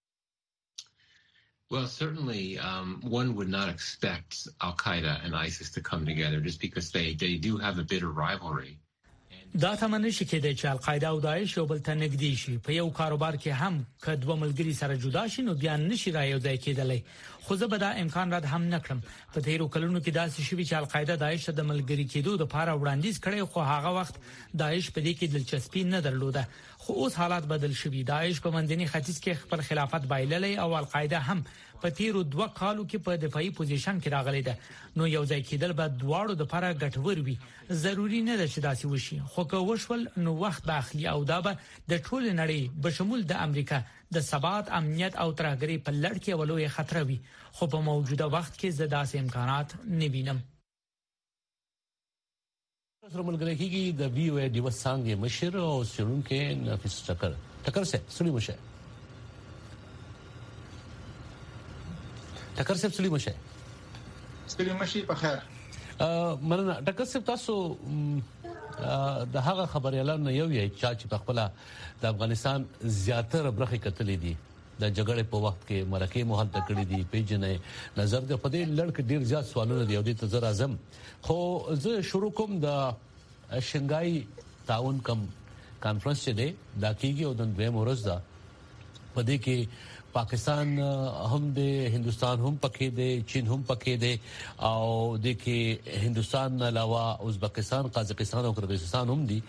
Well, certainly one would not expect Al-Qaeda and ISIS to come together just because they do have a bitter rivalry. دا تمنه شي کېدای چې القاعده او داعش یو بل ته نږدې شي په یو کاروبار کې هم کډو ملګری سره جدا شي نو بیا نشي را یو ځای کېدلی. خو زه به دا امکان رد هم نکړم. په تیرو کلونو کې داسې شوي چې القاعده داعش د ملګری کېدو لپاره وړاندیز کړي خو هغه وخت داعش په دې کې دلچسپي نه درلوده. خو اوس حالات بدل شوي. داعش په منځني ختیځ کې خپل خلافت بایللی او القاعده هم په تیرو 2 کالو کې په دفاعي پوزیشن کې راغلي ده. نو یو ځای کېدل به دواړو د لپاره ګټور وي. ضروری نه ده چې داسې وشي خو که وشول نو وخت به اخلي او دا به د ټول نړۍ بشمول د امریکا د ثبات امنیت او ترهګرۍ په لړ کې ولوي خطر وي. خو په موجوده وخت کې زه داسې امکانات نه وینم. سره ملګری کیږي د وی او ډیو څنګه مشر او سړونکو نفیس ټکر سه سړي مشه ټکر سه سړي مشه په خیر. مننه ټکر سه تاسو د هغه خبريالانو یو یې چې په خپل د افغانستان زیاتره برخه کتلې دي د جګړې په وخت کې مرکه مهال تکړې دي پیژنې نظر د پدې لړک ډیر زیات سوالونه دی او د تزر اعظم خو زه شروع کوم د شنګای تعاون کانفرنس چې دی دا کیږي او د دویم ورځ دا پدې کې پاکستان هم د هندستان هم پکې دی چین هم پکې دی او د کې هندستان علاوه ازبکستان قازقستان او قرغیزستان هم دي.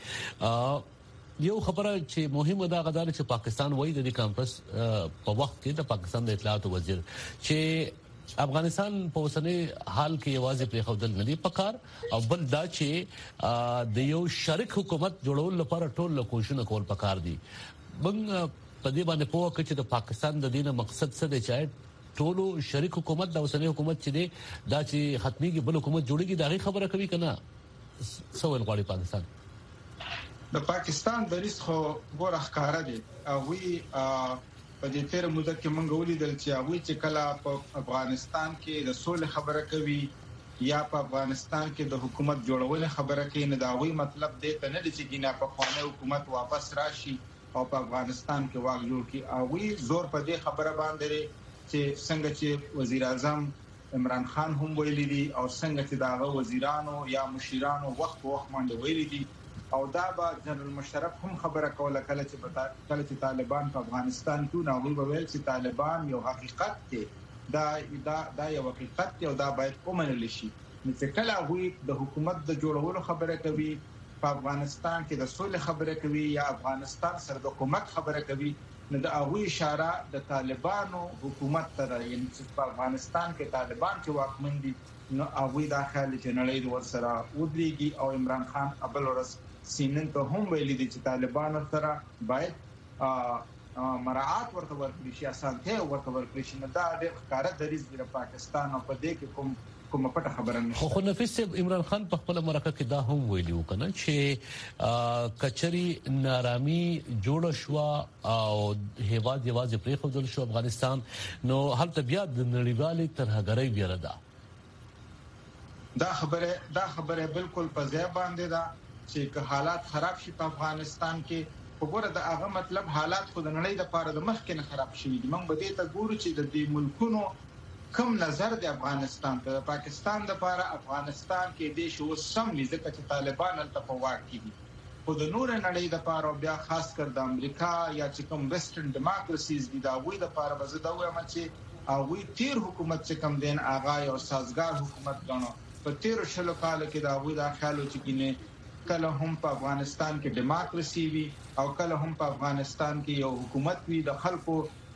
یو خبره چې مهمه ده غدار چې پاکستان وایي د کانفرنس په وخت کې د پاکستان د اطلاعات وزیر چې افغانستان په اوسنۍ حال کې یوازې پرې خودل نه دی پکار او بل دا چې د یو شریک حکومت جوړول لپاره ټول کوششونه کول پکار دي. موږ په دې باندې پوه کړ چې د پاکستان د دینه مقصد څه دی چې ټولو شریک حکومت د اوسنۍ حکومت چې دی دا چې ختميږي بل حکومت جوړيږي دا غي خبره کوي کنه سوال غواړي پاکستان. د پاکستان د ریس خو ګور اخکار دي او وی په دې تیر موده کې مونږ ولیدل چې هغه چې کله په افغانستان کې د سولې خبره کوي یا په افغانستان کې د حکومت جوړولو خبره کوي نه دا وی مطلب دی ته نه چې ګینه په خوانه حکومت واپس راشي او په افغانستان کې واګ جوړ کی او وی زور په دې خبره باندې چې څنګه چې وزیر اعظم عمران خان هم ویلي دي او څنګه چې داغه وزیرانو یا مشیرانو وخت باندې ویلي دي او دا به جنرال مشرف هم خبره کوله کله چې طالبان په افغانستان کې نو ویل چې طالبان یو حقیقت دی دا یو حقیقت دی او دا باید ومنل شي. نو چې کله وی د حکومت د جوړولو خبره کوي په افغانستان کې د سولې خبره کوي یا افغانستان سره د حکومت خبره کوي نو د هغه اشاره د طالبانو حکومت ته ده. یعنی چې په افغانستان کې طالبان چې واکمن دي نو هغه د خیال چې نړۍ د ورسره ودرېږي او عمران خان ابل ورس سینن ته هم ویلي دي چې طالبان سره باید مراعات ورته ورکړي شي اسانته ورته ورکړي شي. دا د ښکارا دریز د پاکستان په دې کې کومه پټه خبره نشته. خو نفیس عمران خان په خپل مرکه کې دا هم ویلي وکنه چې کچري نارامي جوړ شو او هیواد یوازې پرې خودل شو افغانستان نو هلته بیا د نړیوالې ترهګرۍ بیره ده. دا خبره بالکل په ځای باندې ده چې که حالات خراب شي په افغانستان کې وګوره دا هغه مطلب حالات خو د نړۍ لپاره د مخ کې نه خراب شي دي. موږ به دې ته ګورو چې د دې ملکونو کم نظر د افغانستان ته پاکستان لپاره افغانستان کې د شو سم ځکه چې طالبان تل په واک کې دي خو د نور نړۍ لپاره بیا خاص کر د امریکا یا چې کوم ویسټرن ډیموکراسيز دي دا وې لپاره به زه دا وایم چې او تیر حکومت چې کم دین آغا او سازگار حکومت غنو په تیر شلو کال کې دا وې دا خیالو چې کینه کله هم په افغانستان کې ډیموکراسي وي او کله هم په افغانستان کې یو حکومت وي د خلکو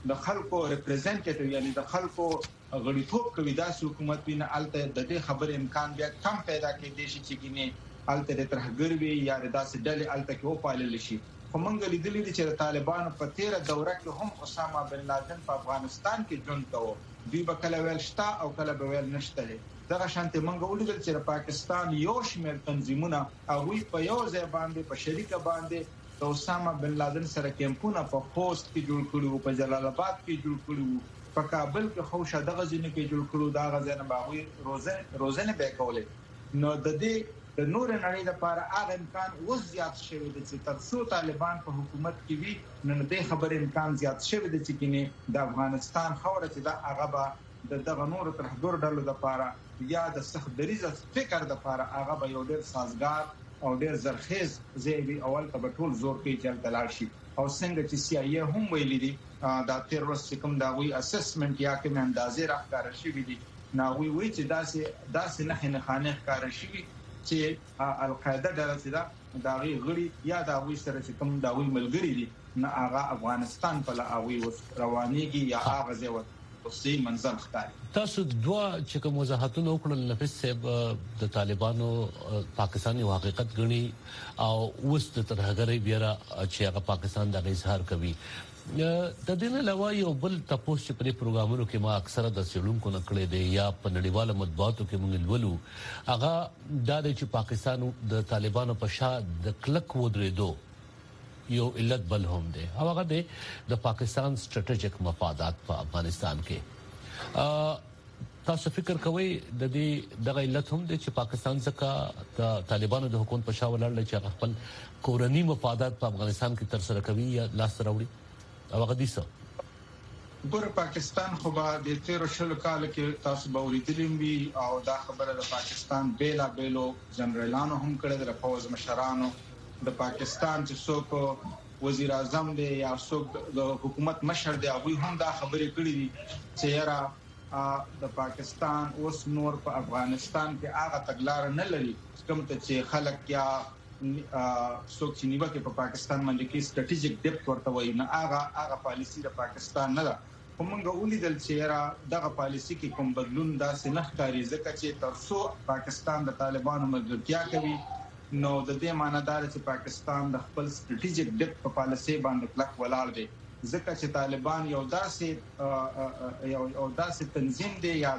د خلکو ریپرزنټیټیو یعنی د خلکو غړیتوب کوي دا حکومت وینه الته د دې خبر امکان بیا کم پیدا کېدي چې ګینه الته د ترهګروي یا داسې ډلې الته کې وپالل شي. خو موږ لیدلې دي چې طالبانو په 13 دوره کې هم اسامه بن لادن په افغانستان کې ژوند کاوه. دوی به کله ویل شتا او کله به ویل نشته. دغه شانته موږ ولیدل چې پاکستان یو شمېر تنظیمونه هغه په یو ځای باندې په شریکه باندې د اسامه بن لادن سره کیمپونه په پوسټ کې جوړ کړو، په جلال آباد کې جوړ کړو، په کابل کې خوشا دغه ځینې کې جوړ کړو. دا غزنه باغوي روزنه به کولې. نو د دې د نور نړۍ لپاره هغه امکان اوس زیات شوی دی چې ترڅو طالبان په حکومت کې وي نو د خبر امکان زیات شوی دی چې کینه د افغانستان خوره چې دا هغه به دغه نور ترهګر ډلو لپاره یا د سخت دریزه فکر لپاره هغه به یو ډېر سازگار او ډېر زرخیز زیوی اول ته ټول زور کې چل تلل شي. او څنګه چې سی آی هم ویلي دي دا تیروریست کوم دا وی اسسمنت یا کوم اندازې راخاره شي دي نو وی چې داسې نه خانه ښکار شي چې القاعده ډله دا غي غړي یا دا وی سره چې کوم دا وی ملګری دي نه هغه افغانستان په لاوي روانيږي یا هغه ځای وسي منظم ښکاري. تاسو دوه چې کوم وضاحتونه وکړل نفس صاحب د طالبانو پاکستاني حقیقت غني او اوس د ترهګرۍ بیره چې هغه پاکستان د اظهار کوي. د دې نه علاوه یو بل تاسو چې په پروګرامونو کې ما اکثره د سیلونکو نکړې دي یا په نړیواله مطبوعاتو کې موږ ولولو هغه د چې پاکستان د طالبانو په شا د کلک ودرېدو یو علت بل هم دی. هغه د پاکستان ستراتیژیک مفادات په افغانستان کې. تاسو فکر کوئ د دې دغه علت هم دی چې پاکستان څخه د طالبانو د حکومت په شا ولاړ چې خپل کورنی مفادات په افغانستان کې تر سره کوي یا لاس راوړي او هغه دي څه ګور پاکستان خو به د 13 کال کې تاسو به ورېدلم وي او دا خبره د پاکستان بیلا بیلو جنرالانو هم کړه د فوج مشرانو د پاکستان چې څوک وزیر اعظم دی یا څوک د حکومت مشر دی هغه هم دا خبرې کړې دي چې یاره د پاکستان اوس نور په افغانستان کې هغه تګلار نه لري کوم ته چې خلک یا څوک چې نیوکه په پاکستان باندې کې ستراتیژیک ډیپت ورته وایي نه هغه پالیسی د پاکستان نه ده. کومه ولیدل چې یاره دغه پالیسی کې کوم بدلون داسې نه ښکاري ځکه چې ترڅو پاکستان د طالبانو ملګرتیا کوي نو د دې معنی دا چې پاکستان د خپل ستراتیژیک ډیپت په پالیسی باندې کلک ولاړ دی ځکه چې طالبان یو داسې تنظیم دی یا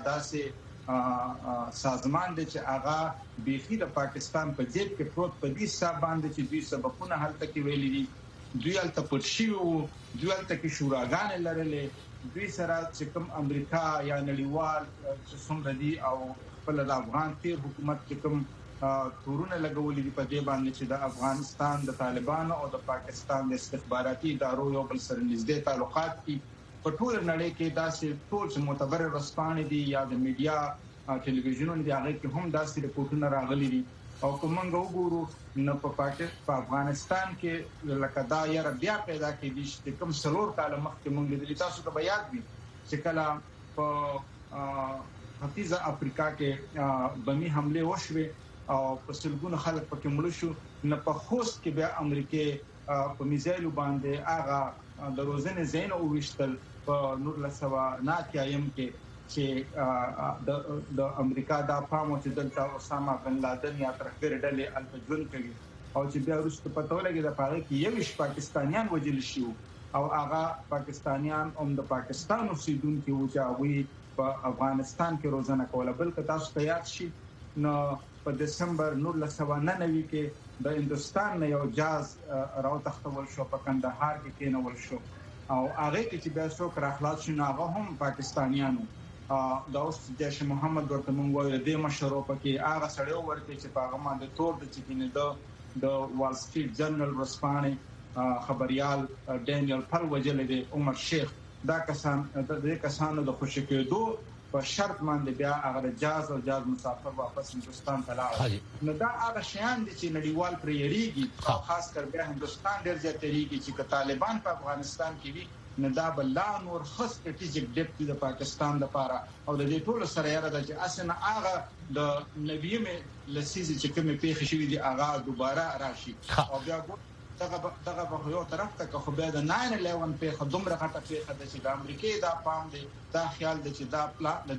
داسې سازمان دی چې هغه بيخي د پاکستان په جیب کې پروت په دې حساب باندې چې دوی سبقونه هلته کې ویلي دي دوی هلته پټ شي وو دوی هلته کې شوراګان لرلې دوی سره چې کوم امریکا یا نړیوال چې څومره دي او خپل د افغان تیر حکومت کې کوم تورونه لګولې دي په دې باندې چې د افغانستان د طالبانو او د پاکستان د استخباراتي ادارو یو بل سره نږدې تعلقات دي په ټول نړۍ کې داسې ټول معتبر رسپانې دي یا د میډیا ټلویزیونونو دی هغه کې هم داسې رپورټونه راغلي دي او کومنګ وګورو نو په افغانستان کې لکه دا یاره بیا پیدا کېدي چې کوم څلور کال مخکې مونږ لیدل تاسو ته یاد دي چې کله په ختیځه افریقا کې بمي حمله وشوه او په سلګونو خلک پکې مړ شو نه په خوست کې بیا امریکای په میزایلو باندې هغه د روزنه زین او وشتل په 1990 کې چې د امریکا د پامو چې دلته اسامه بن لادن یا ترهګر ډلې الفجون کوي او چې بیا وروسته پته ولګي د پاره کې یو شپ پاکستانیان وجل شي او هغه پاکستانیان هم د پاکستان اوسیدونکو وجاوي په افغانستان کې روزنه کوله بلکې تاسو ته یاد شي نو په دسمبر 1999 کې د هندستان یو جاز راوتختول شو په کندهار کې کېنول شو او هغه چې بیا څوک راخلاص شو هغه هم پاکستانیانو د اوس جیش محمد ورته مونږ وایو د مشرو پکې هغه سړیو ورته چې په هغه باندې تور د چکینه د وال سټریټ جرنل رسپانه خبريال ډینیل پل وجل دی عمر شیخ دا کسانو د خوشی کېدو په شرط باندې بیا هغه جاز او جاز مسافر واپس هندستان ته لاړ نو دا هغه شیان دي چې نړیوال پریریږي او خاص کر بیا هندستان ډیر ځاتېږي چې طالبان په افغانستان کې وي نه دا بل نور خاص ستراتیژیک ډیپت د پاکستان لپاره او د دې ټولو سره یاره د چې اسنه هغه د نویم لسیزه چې کومه پیښه شوې دي هغه دوباره راشي او بیا دغه په یو طرف ته خو بیا د 9/11 په خدومره غټه پیښه د چې د امریکای دا پام دی دا خیال دی چې دا پلان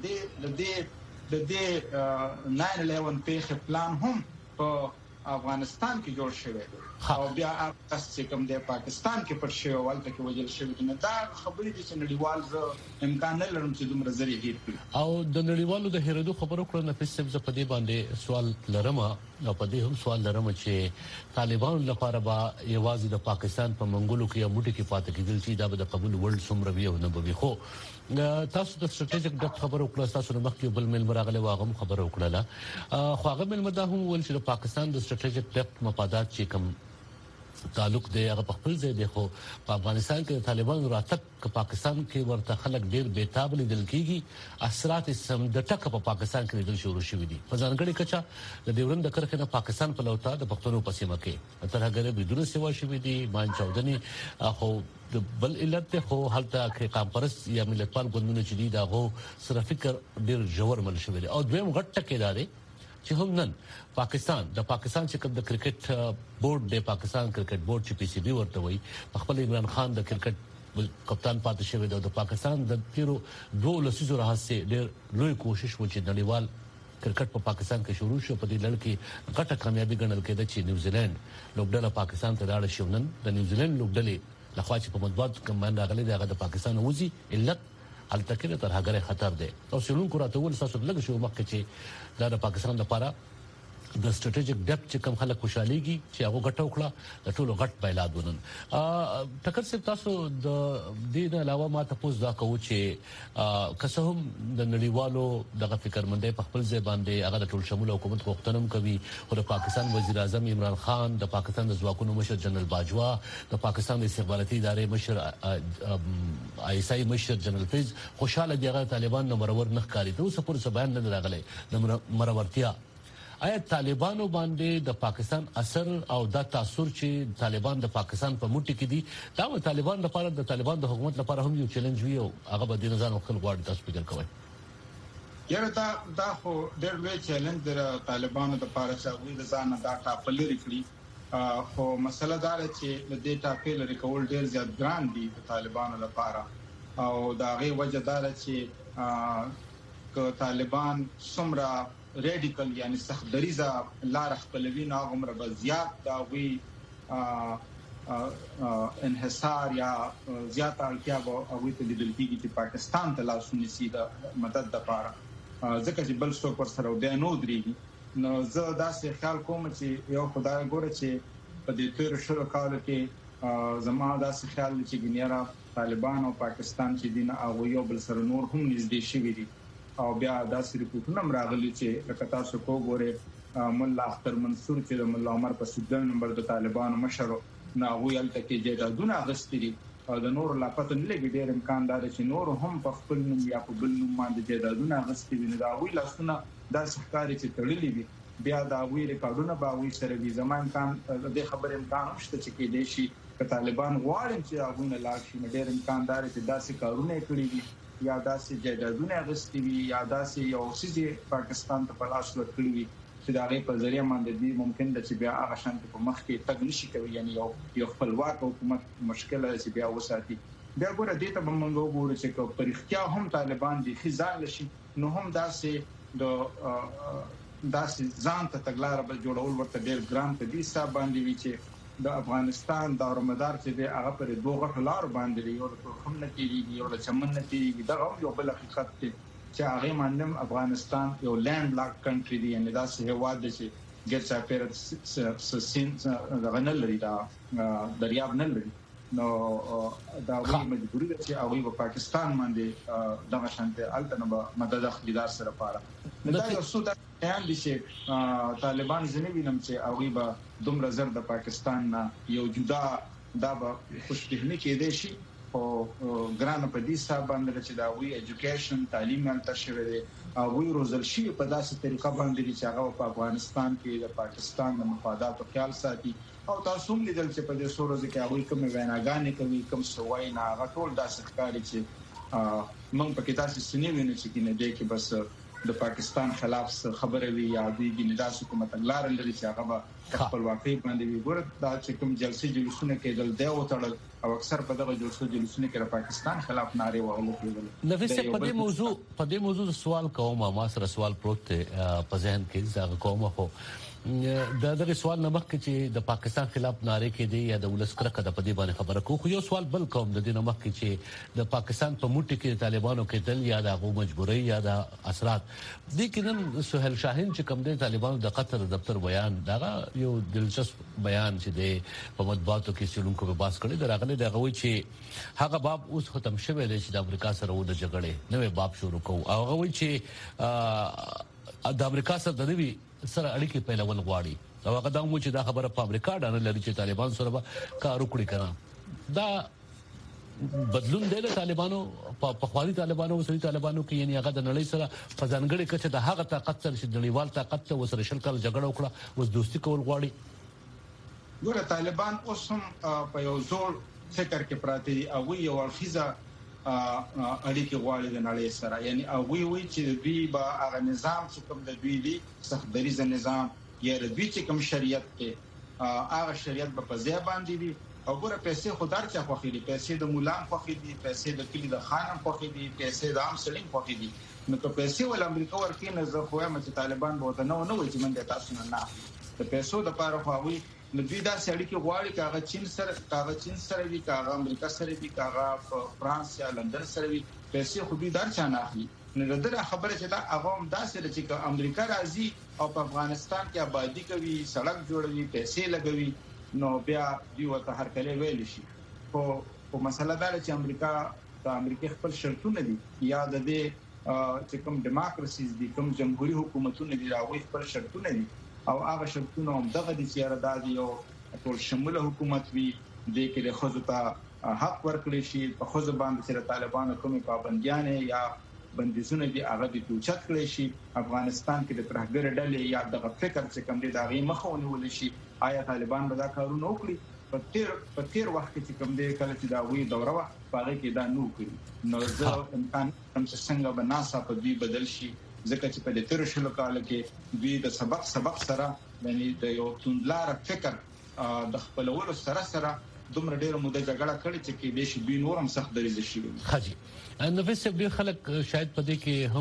د دې 9/11 پیښه پلان هم په افغانستان کې جوړ شوی دی او بیا تاسو کوم د پاکستان کې پر شی ولته کې وجل شوی نه دا خبرې دي چې نړیوال امکان نه لرم چې دومره زری هیر کړي او د نړیوالو د هیرودو خبرو کړو نفس صاحب په دې باندې سوال لرم او په دې هم سوال لرم چې طالبان لپاره با یوازې د پاکستان په منګولو کې موټي کې پاتې کېدل چې دا به د قبول ورلد سمره وي او نه به خو تاسو د استراتیژیک ډیپت خبرو کړو تاسو نو مخکې بل مل مراغله واغم خبرو کړله خو هغه مل مده هم ول چې پاکستان د استراتیژیک ډیپت مفادات چې کوم تعلق دی هغه په خپل ځای دی خو په افغانستان کې طالبان راتګ پاکستان کې ورته خلک ډیر بیتاب لیدل کیږي اثرات سم د ټک په پاکستان کې لیدل شروع شوې دي په ځانګړي کچا د ډیورند کرښې نه پاکستان په لوتا د پښتنو په سیمه کې تر هغه بدون سیوا شوې دي مان چودني خو بل علت خو حالت کې کانفرنس یا ملتپال ګوندونه چې دي دا غو سره فکر ډیر جوړ مل شوې دي او دویم غټ ټکی دا دی چې هم نن پاکستان چې کوم د کرکټ بورډ د پاکستان کرکټ بورډ چې پی سی بي ورته وي خپل عمران خان د کرکټ کپتان پاتې شوی دی د پاکستان د تیرو 2 لسیزو راځي ډېر لوی کوشش و چې نړیوال کرکټ په پاکستان کې شروع شو په دې لړ کې غټه کامیابی ګڼل کېده چې نیوزیلند لوبډله پاکستان ته راړ شو نن د نیوزیلند لوبډلې لخوا چې په مطبوعات کې باندې راغلي دغه د پاکستان وځي علت التکره تر هغه خطر دی او سلون کو راته ول تاسو لږ شو مخکې چې د پاکستان لپاره د استراتیژیک ډیپت چې کوم خلک خوشاليږي چې هغه غټ وکړه د ټولو غټ بایلاد ونن ټکر سپ تاسو د دې نه علاوه ما تاسو دا کوو چې کسهم د نړیوالو دغه فکرمندۍ په خپل ځای باندې هغه د ټول شمول حکومت غوښتنم کوي او د پاکستان وزیر اعظم عمران خان د پاکستان د ځواکونو مشر جنرال باجوا د پاکستان د استخباراتي ادارې مشر آیسای مشر جنرال فیض خوشاله دي هغه طالبان نو مرور نه ښکاري ته اوس پورې بیان نه راغلي د مرورتیا آیا طالبانو باندې د پاکستان اثر او د تاثیر چې طالبان د پاکستان په موټي کې دي دا و طالبان لپاره د طالبان د حکومت لپاره هم یو چیلنج وي او هغه به د نظام خپل غواړي تاسو فکر کوئ یاره دا خو ډېر لوی چیلنج د طالبانو لپاره چې وی د ځان دا ټاپل لري خو مسله دا چې د دې ټاپل لري کول ډېر زیات ګران دي د طالبانو لپاره او دا غي وجه دا چې طالبان څومره ریډیکل یعنی سخت دریزه لار خپلوي نه غمره بزیات دا وی انحصار یا زیات اړتیا به او ته لیدل کیږي چې پاکستان ته لاسونی سي د مدد لپاره ځکه چې بل څو پر سره بیا نو درېږي نو زه دا څه خیال کوم چې یو خدای ګوره چې په دې تیر شلو کال کې زما دا څه خیال چې ګنیرا طالبان او پاکستان چې دین او یو بل سره نور هم نږدې شوي دي او بیا دا ریپورتونه راغلي چې لکه تاسو کو ګوره مولا اختر منصور چې د مولا عمر په سودل نمبر د طالبانو مشر نه ویل ته کې جیدادونه غستري او د نور لا پته نه لګي ډېر امکان دار چې نور هم په خپل نوم یا په بل نوم باندې جیدادونه غستري نه دا وی لاسونه دا ښکاری چې تړلې وي بیا دا وی ریکارډونه به وی سره وي زمان کان د خبر امکان شته چې کې دي شي چې طالبان غواړي چې هغه نه لاړ شي ډېر امکان دار چې داسې کارونه کوي یا داسې جیدادونه غستې وي یا داسې یو څه پاکستان ته پلاس ورکړي وي چې دا غي په ذریعہ باندې دي ممکن ده چې بیا هغه شانت په مخ کې تګ نشي کوي یعنی یو خپلواک حکومت مشکله چې بیا وساتي بیا ګوره دې ته موږ وګورو چې په اړتیا هم طالبان دي خزان لشي نو هم داسې ځان ته تګلار به جوړول ورته ډېر ګرام په دې حساب باندې وي چې د افغانستان د اورمدار چې د هغه پر دوه غټ لار باندې یو د کوم نه کېږي یو د چمن نه کېږي دا یو بل حقیقت دی چې هغه مانم افغانستان یو لینډ لاک کنټری دی یعنی دا څه هواد دی چې ګرځا پیر سین غنل لري دا دریاب نه لري نو دا وی مجبوری ده چې هغه په پاکستان باندې دغه شانته الټنه مدد اخلي سره پاره دا یو څه بیان دي چې طالبان ځنه وینم چې هغه به دومره زر د پاکستان نه یو جدا دا به خوشبینی کېدې شي او ګران په دې حساب باندې چې دا وی ایجوکیشن تعلیم ملته شوی دی او وی روزل شي په داسې طریقه باندې چې هغه په افغانستان کې د پاکستان د مفادات او خیال ساتي او تاسو هم لیدل چې په دې سورو کې هغه کوم ویناګانې کوي کوم سوای نه هغه ټول داسې ښکاري چې موږ په کې تاسو سنې وینئ چې کنه دې کې بس د پاکستان خلاف خبره وی یا د ګنیداس حکومت لار لري چې هغه خپل واقعي باندې وی ګور دا چې کوم جلسې جلوسونه کېدل دی او تړل او اکثر په دغه جلسونه کې د پاکستان خلاف ناره وهل کېدل. نفیس په دې موضوع سوال کوم ما سره سوال پروت په ذهن کې ځکه کوم خو دغه سوال نمخ کې چې د پاکستان خلاف ناره کې دی یا د ولسکره د پدې باندې خبره کوو خو یو سوال بل کوم د دې نمخ کې چې د پاکستان په موټي کې طالبانو کې دل یا د غو مجبوري یا د اثرات دي کې نن سہیل شاهین چې کوم د طالبانو د قطر دفتر بیان دا یو دلچسپ بیان چې د په مطبوعاتو کې سلونکو په باس کړي دراغله دغه وی چې هغه باب اوس ختم شوی دی چې د امریکا سره و د جګړې نوې باب شروع کوو او هغه وی چې د امریکا سره د نوې سره اړیکې پیلول غواړي او هغه دا مو چې دا خبره په امریکا ډانه لري چې طالبان سره به کار وکړي کنه دا بدلون دی له طالبانو په خواري طالبانو او سړي طالبانو کې یعنی هغه د نړۍ سره په ځانګړي کچه د هغه طاقت سره چې نړیوال طاقت ته وسره شل کال جګړه وکړه اوس دوستي کول غواړي. ګوره طالبان اوس هم په یو زور فکر کې پراته دي او یو ورخیزه اړیکې غواړي د نړۍ سره یعنی او وی چې دوی به هغه نظام چې کوم د دوی دی سخت دریزه نظام یا د دوی چې کوم شریعت کې هغه شریعت په ځای باندې دي او ګوره پیسې خدای چا خوخي دي پیسې د مولان خوخي دي پیسې د کلی د خانم خوخي دي پیسې د عام سلیم خوخي دي نو که پیسې ول امریکا ورکې نه زه خو هم چې طالبان به نه وي چې موږ تاسو نه د پیسو د پاره خو نو دوی دا سړی کې غواړي کاغه چین سره وی کاغه امریکا سره وی کاغه فرانس یا لندن سره وی پیسې خو دوی دار چانه اخلي نو دغه خبره چې دا هغه هم دا سره چې امریکا راځي او په افغانستان کې آبادی کوي سړک جوړوي پیسې لګوي نو بیا دوی ورته هر کله ویل شي خو مسله دا چې امریکا خپل شرطونه دي یا د دې چې کوم دیموکراسي دي کوم جمهوریت حکومتونه دي راوي خپل شرطونه دي او هغه شرطونه هم دغه د سیاره دادي او ټول شموله حکومت وی د کې د خزو ته حق ورکړي شي په خزو باندې چې طالبانو کومې پابندیاں یا بندیزونه دي هغه د توچت کړي شي افغانستان کې د ترهګر ډلې یا د فکر چې کوم دي دغه مخونه ول شي آیا طالبان به دا کارونه وکړي په تیر وخت کې کوم دي کله چې دا وی دوره پاره کې دا نو کړی نو زه امکان هم څنګه بناسا په دې بدل شي ځکه چې په دې تیر شلو کال کې دوی د سبق سره یعنی د یو توندلار فکر د خپلولو سره دومره ډیره موده جګړه کړې چې کې د شي دوی نورم سخت دریځ شي. حاجی نفیس ډیر خلک شاید په دې کې هم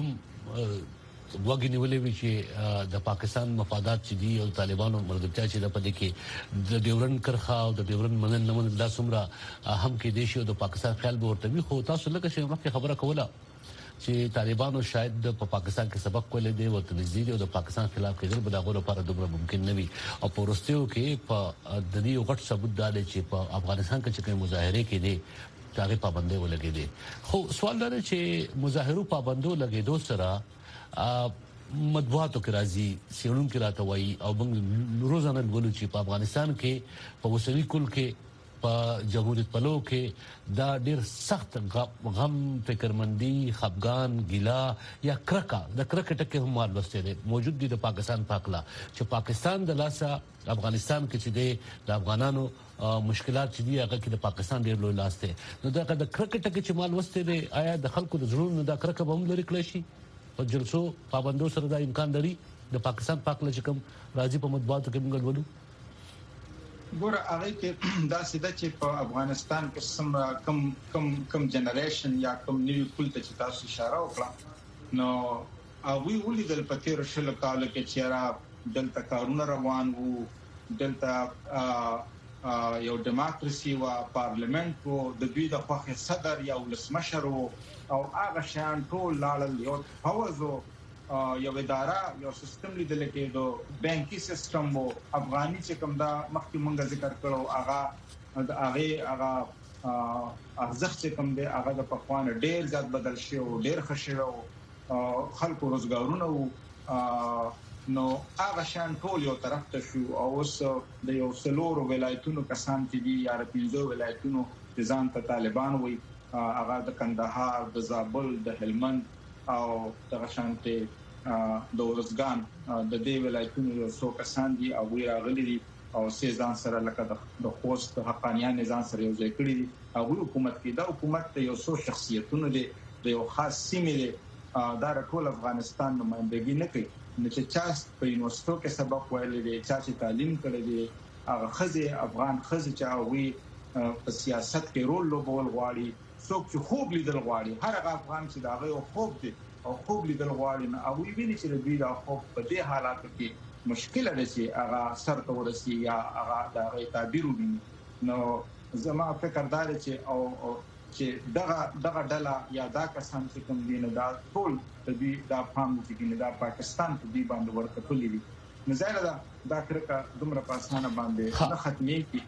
وګینی ولې وی چې د پاکستان مفادات چې دي او طالبانو ملګرتیا چې د پدې کې د ډیورن کرخه او د ډیورن منل نه منل دا څومره هم کې دي شي او د پاکستان خیال به ورته وي خو تاسو لکه چې مخکې خبره کوله چې طالبانو شاید په پاکستان کې سبق کولې دی او تنظیم او د پاکستان خلاف کېدل به دغه لپاره دومره ممکن نه وي او پروستیو کې په د دې غټ ثبوت دی چې په افغانستان کې چې مظاهره کې دي هغه پابندي ولګي دي خو سوال دا چې مظاهرو پابندو لګیدو سره مطبوعاتو کې راځي سیړون کې راته وایي او موږ روزانه ولو چې په افغانستان کې په وسوي کل کې په جمهوریت پلو کې دا ډیر سخت غم فکرمندي خفګان ګیلا یا کرکا د کرکټ کې هم مال وسته دي موجود دي د پاکستان پاکلا چې پاکستان د لاسه افغانستان کې چې د افغانانو مشکلات چې دي هغه کې د پاکستان ډیر لوی لاس ته نو دا د کرکټ کې چې مال وسته دي آیا د خلکو د زړونو دا کرکه به هم لري کړی شي په جلسو پابندو سره دا امکان لري د پاکستان پاکلا چې کوم راځي په مطبوعاتو کې موږ ولو ګوره هغه کې دا سیده چې په افغانستان کې کم جنریشن یا کم نیو کولته چې تاسو اشاره وکړه نو هغه ولیدل په تیر شل کال کې چې را دلته کارونه روان وو دلته یو دیموکراسي او پارلیمنت وو د دوی د خوخه صدر یا ولسمشر او هغه شان ټول لاړل یو حوزو یو اداره یو سیستم لیدل کېدو بانکي سیستم وو افغاني چې کوم دا مخکې مونږ ذکر کړو هغه ارزښت چې کوم دی هغه د پخوانه ډیر زیات بدل شي او ډیر خشوي او خلکو روزګارونه نو هغه شان ټول یو طرف ته شو او اوس د یو سلور ولایتونو کسان چې دي یا د 15 ولایتونو ځان ته طالبان وي هغه د کندهار د زابل د هلمند او د شانته د ورزګان د دې ولایتونو یو څو کسان دي او وی راغلي دي او سیزان سره لکه د خوست حقانیان نظام سره یو ځای کړی دي او حکومت کې دا حکومت ته یو څو شخصیتونه دي د یو خاص سیمه دي دا ټول افغانستان نمائندګي نه کوي. نو چې چا په یونیورسيټو کې سبق ویلي دی، چا چې تعلیم کړی دی، هغه خزه افغان خزه چې هغه په سیاست کې رول لوبول غواړي، څوک چې خوب لیدل غواړي، هر هغه افغان چې دا غو خوب دی او خوب لیدل غواړي نه او ویني چې دوی دا خوب په دې حالاتو کې مشکل ده چې هغه سر ته ورسي یا هغه دا غي تعبیر ویني. نو زما فکر دا دی چې او چې دغه ډله یا دا کسان چې کوم دي نه دا ټول د دا فهم چې دا پاکستان په دې باندې ورته کولې دي. نو زه دا کرکه دومره په اسانه باندې نه ختمي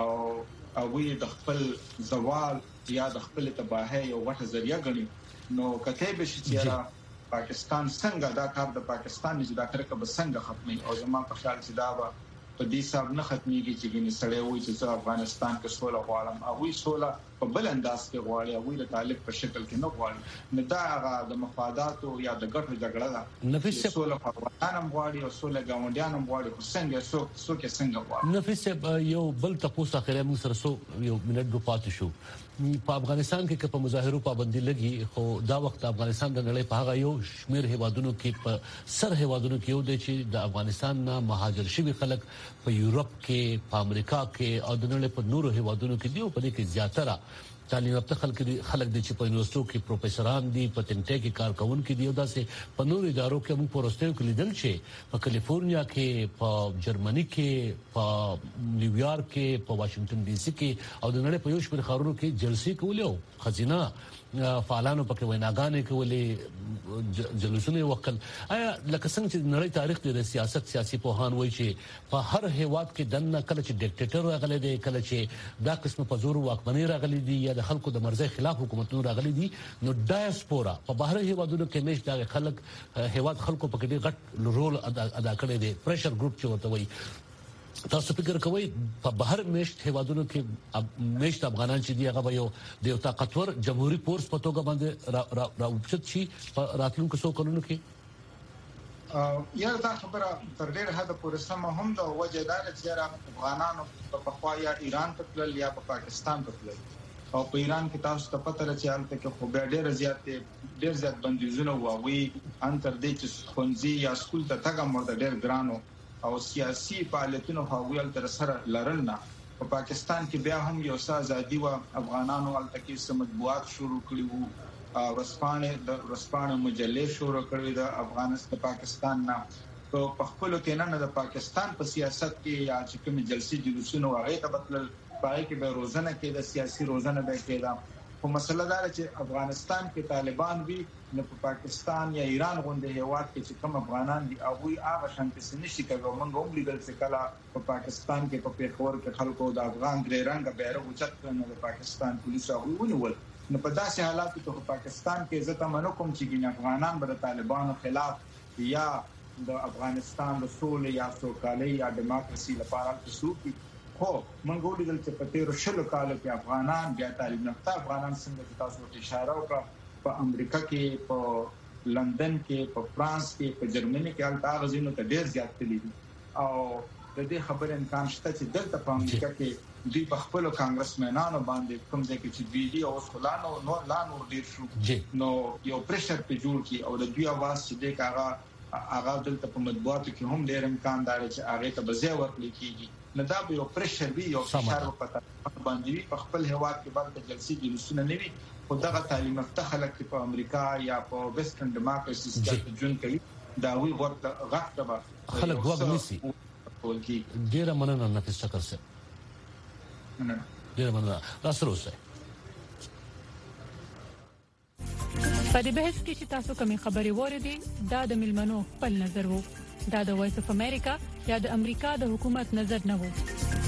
او وی د خپل زوال یا د خپل تباہي او وټه ذریعہ غني. نو کته به چې پاکستان څنګه دا کار د پاکستان چې دا کرکه به څنګه ختمي او زما په خیال چې دا به په دې حساب نه ختميږي چې ګینه سړی وایي چې افغانستان کې سوله غواړم او وی سوله په بل انداز کې غواړي او د طالب په شکل کې نه غواړي. نو دا هغه د مفادات او یا د ګټو جګړه ده. نفیس سوله په افغانانم غواړي او سوله ګاونډیانم غواړي، څنګه څنګه نفیس یو بل تاسو اخره موږ سره یو منټ دو پاتې شو. په افغانستان کې په مظاهرو پابندي لګي، خو دا وخت افغانستان د نړۍ په هغه یو شمیر هیوادونو کې په سر هیوادونو کې یو دی چې د افغانستان نه مهاجر شوي خلک په یورپ کې، په امریکا کې او د نړۍ په نورو هیوادونو کې دی او په دې کې زیاتره تعلیم یافته خلک دي چې په یونیورسيټو کې پروفیسوران دي، په تنټه کې کارکونکو دي او داسې په نورو ادارو کې موږ پروستیو کې لیدل چې په کالیفورنیا کې، په جرمني کې، په نیویارک کې، په واشنگټن ډي سي کې او د نړۍ په یو شمېر ښارونو کې جلسې کولې، خزینه فعالانو پکې ویناګانې کولې، جلوسونه وکړل. آیا لکه څنګه چې نړۍ تاریخ د سیاسي پوهان وایي چې په هر هیواد کې دنه کله چې ډیکټیټر راغلی دی، کله چې دا قسم په زور واکمنۍ راغلي دي یا د خلکو د مرزي خلاف حکومتونه راغلي دي، نو ډایسپورا په بهر هیوادونو کې مش دا خلک هیواد خلکو پکې ډېر غټ رول ادا کړی دی، پریشر ګروپ چې ورته وایي. تاسو فکر کوئ په بهر میشت هیوادونو کې میشت افغانان چې دی هغه یو د یو طاقتور جمهوریت فورس په توګه باندې راوچت شي په راتلونکو څو کلونو کې؟ یا دا خبره تر ډېر حد پورې سم هم د وجدان چې افغانانو په خوا یا ایران ته تلل یا په پاکستان ته تلل او په ایران کې تاسو ته پته راځي چې کې خو ډېر زیات بندیزونه وایي ان تر دې چې خونځي یا سکول ته تګ مرده ډېر ګرانو او سیاسي فعالیتونو حویل تر سره لرل نه. په پاکستان کې بیا هم یو څه ازادي و، افغانانو التکی سم مطبوعات شروع کړي وو، رسپانه مجلې شروع کړې د افغانستان پاکستان نه. په خپل کې نه د پاکستان په سیاست کې یا چې کوم جلسې جلوسونه هغه ته بدل پای کې به روزنه کې د سیاسي روزنه به کېده. خو مسله دا چې افغانستان کې طالبان وي نه په پاکستان یا ایران غونډه هیواد کې چې کوم افغانان دي او هغه شانتي سنشي کوي. موږ هم لیدل چې کله په پاکستان کې په پیښور کې خلکو د افغان درې رنګ بیرغ اوچت کړل، د پاکستان پولیسو هغه ونیول. نو په داسې حالاتو کې په پاکستان کې زه تمنو کوم چې ګین افغانان به د طالبانو خلاف یا د افغانستان د سولې یا سوکالۍ یا دیموکراسي لپاره تسوي. خو موږ ولیدل چې په تیر شلو کالو کې افغانان بیا تعلیم یافته افغانان څنګه تاسو ته اشاره وکړه په امریکا کې، په لندن کې، په فرانس کې، په جرمني کې البته غزینو ته ډیر زیات تللی او د دې خبرې امکان شته چې دلته په امریکا کې دوی په خپل کانګرسمنانو باندې کوم ځای کې چې بیډي او خلانو نور ډیر شو نو یو پریشر په جوړ کی او د دوی आवाज چې د هغه دلته په مطبوعاتو کې هم ډیر امکان دار چې هغه ته بځای ورکړي کیږي. نو دا به یو پریشر وی یو فشار په باندې په خپل هیواد کې باندې جلسې جلوسونه نه وي. خو دغه تعلیم یافته خلک په امریکا یا په ویسټرن ډیموکراسي کې جون کوي دا وی ورته غټه خلک وګ نسی. ډیر مننه نفیس شکر سره ډیر مننه تاسو اوسئ. په دې بحث کې چې تاسو کومې خبرې وریدي دا د ملمنو خپل نظر وو، دا د وایس اف امریکا یا د امریکا د حکومت نظر نه وو.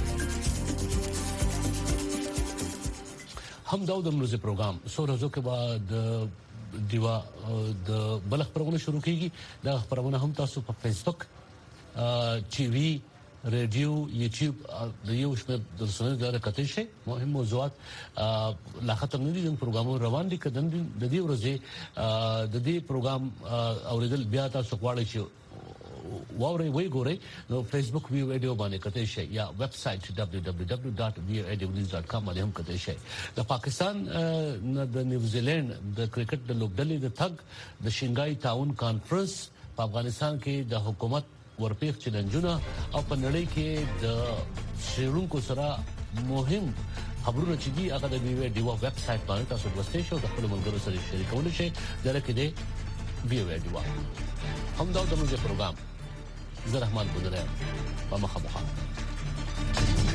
هم دا د موزیک پروګرام سورزو کې بعد دیوا د بلخ پروګرام شروع کیږي. دا خبرونه هم تاسو په فیسبوک، ټي وي، رادیو، یوټیوب د یو شمېر د رسنیو لپاره کتل شي. مهم موضوعات لا ختم نه دي، د پروګرامونو روان دي. کدن د دې ورځې د دې پروګرام اوریدل بیا تاسو غواړئ چې واوري وی ګوري نو فیسبوک ویو ویډیو باندې کته شي یا ویب سټ www.viewedenews.com باندې هم کته شي د پاکستان د نیوزیلند د کرکټ د لوبډلې د تګ د شنګای تعاون کانفرنس په افغانستان کې د حکومت ورپېښ چیلنجونه او په نړۍ کې د شیرونکو سره مهم خبرونه چې دي هغه د ویو ډیوا ویب سټ باندې تاسو ورسته شو د خپل ملګرو سره شریکول شي درکې دی ویو ډیوا هم دا د موږ پروګرام زه رحمان بودره په مخه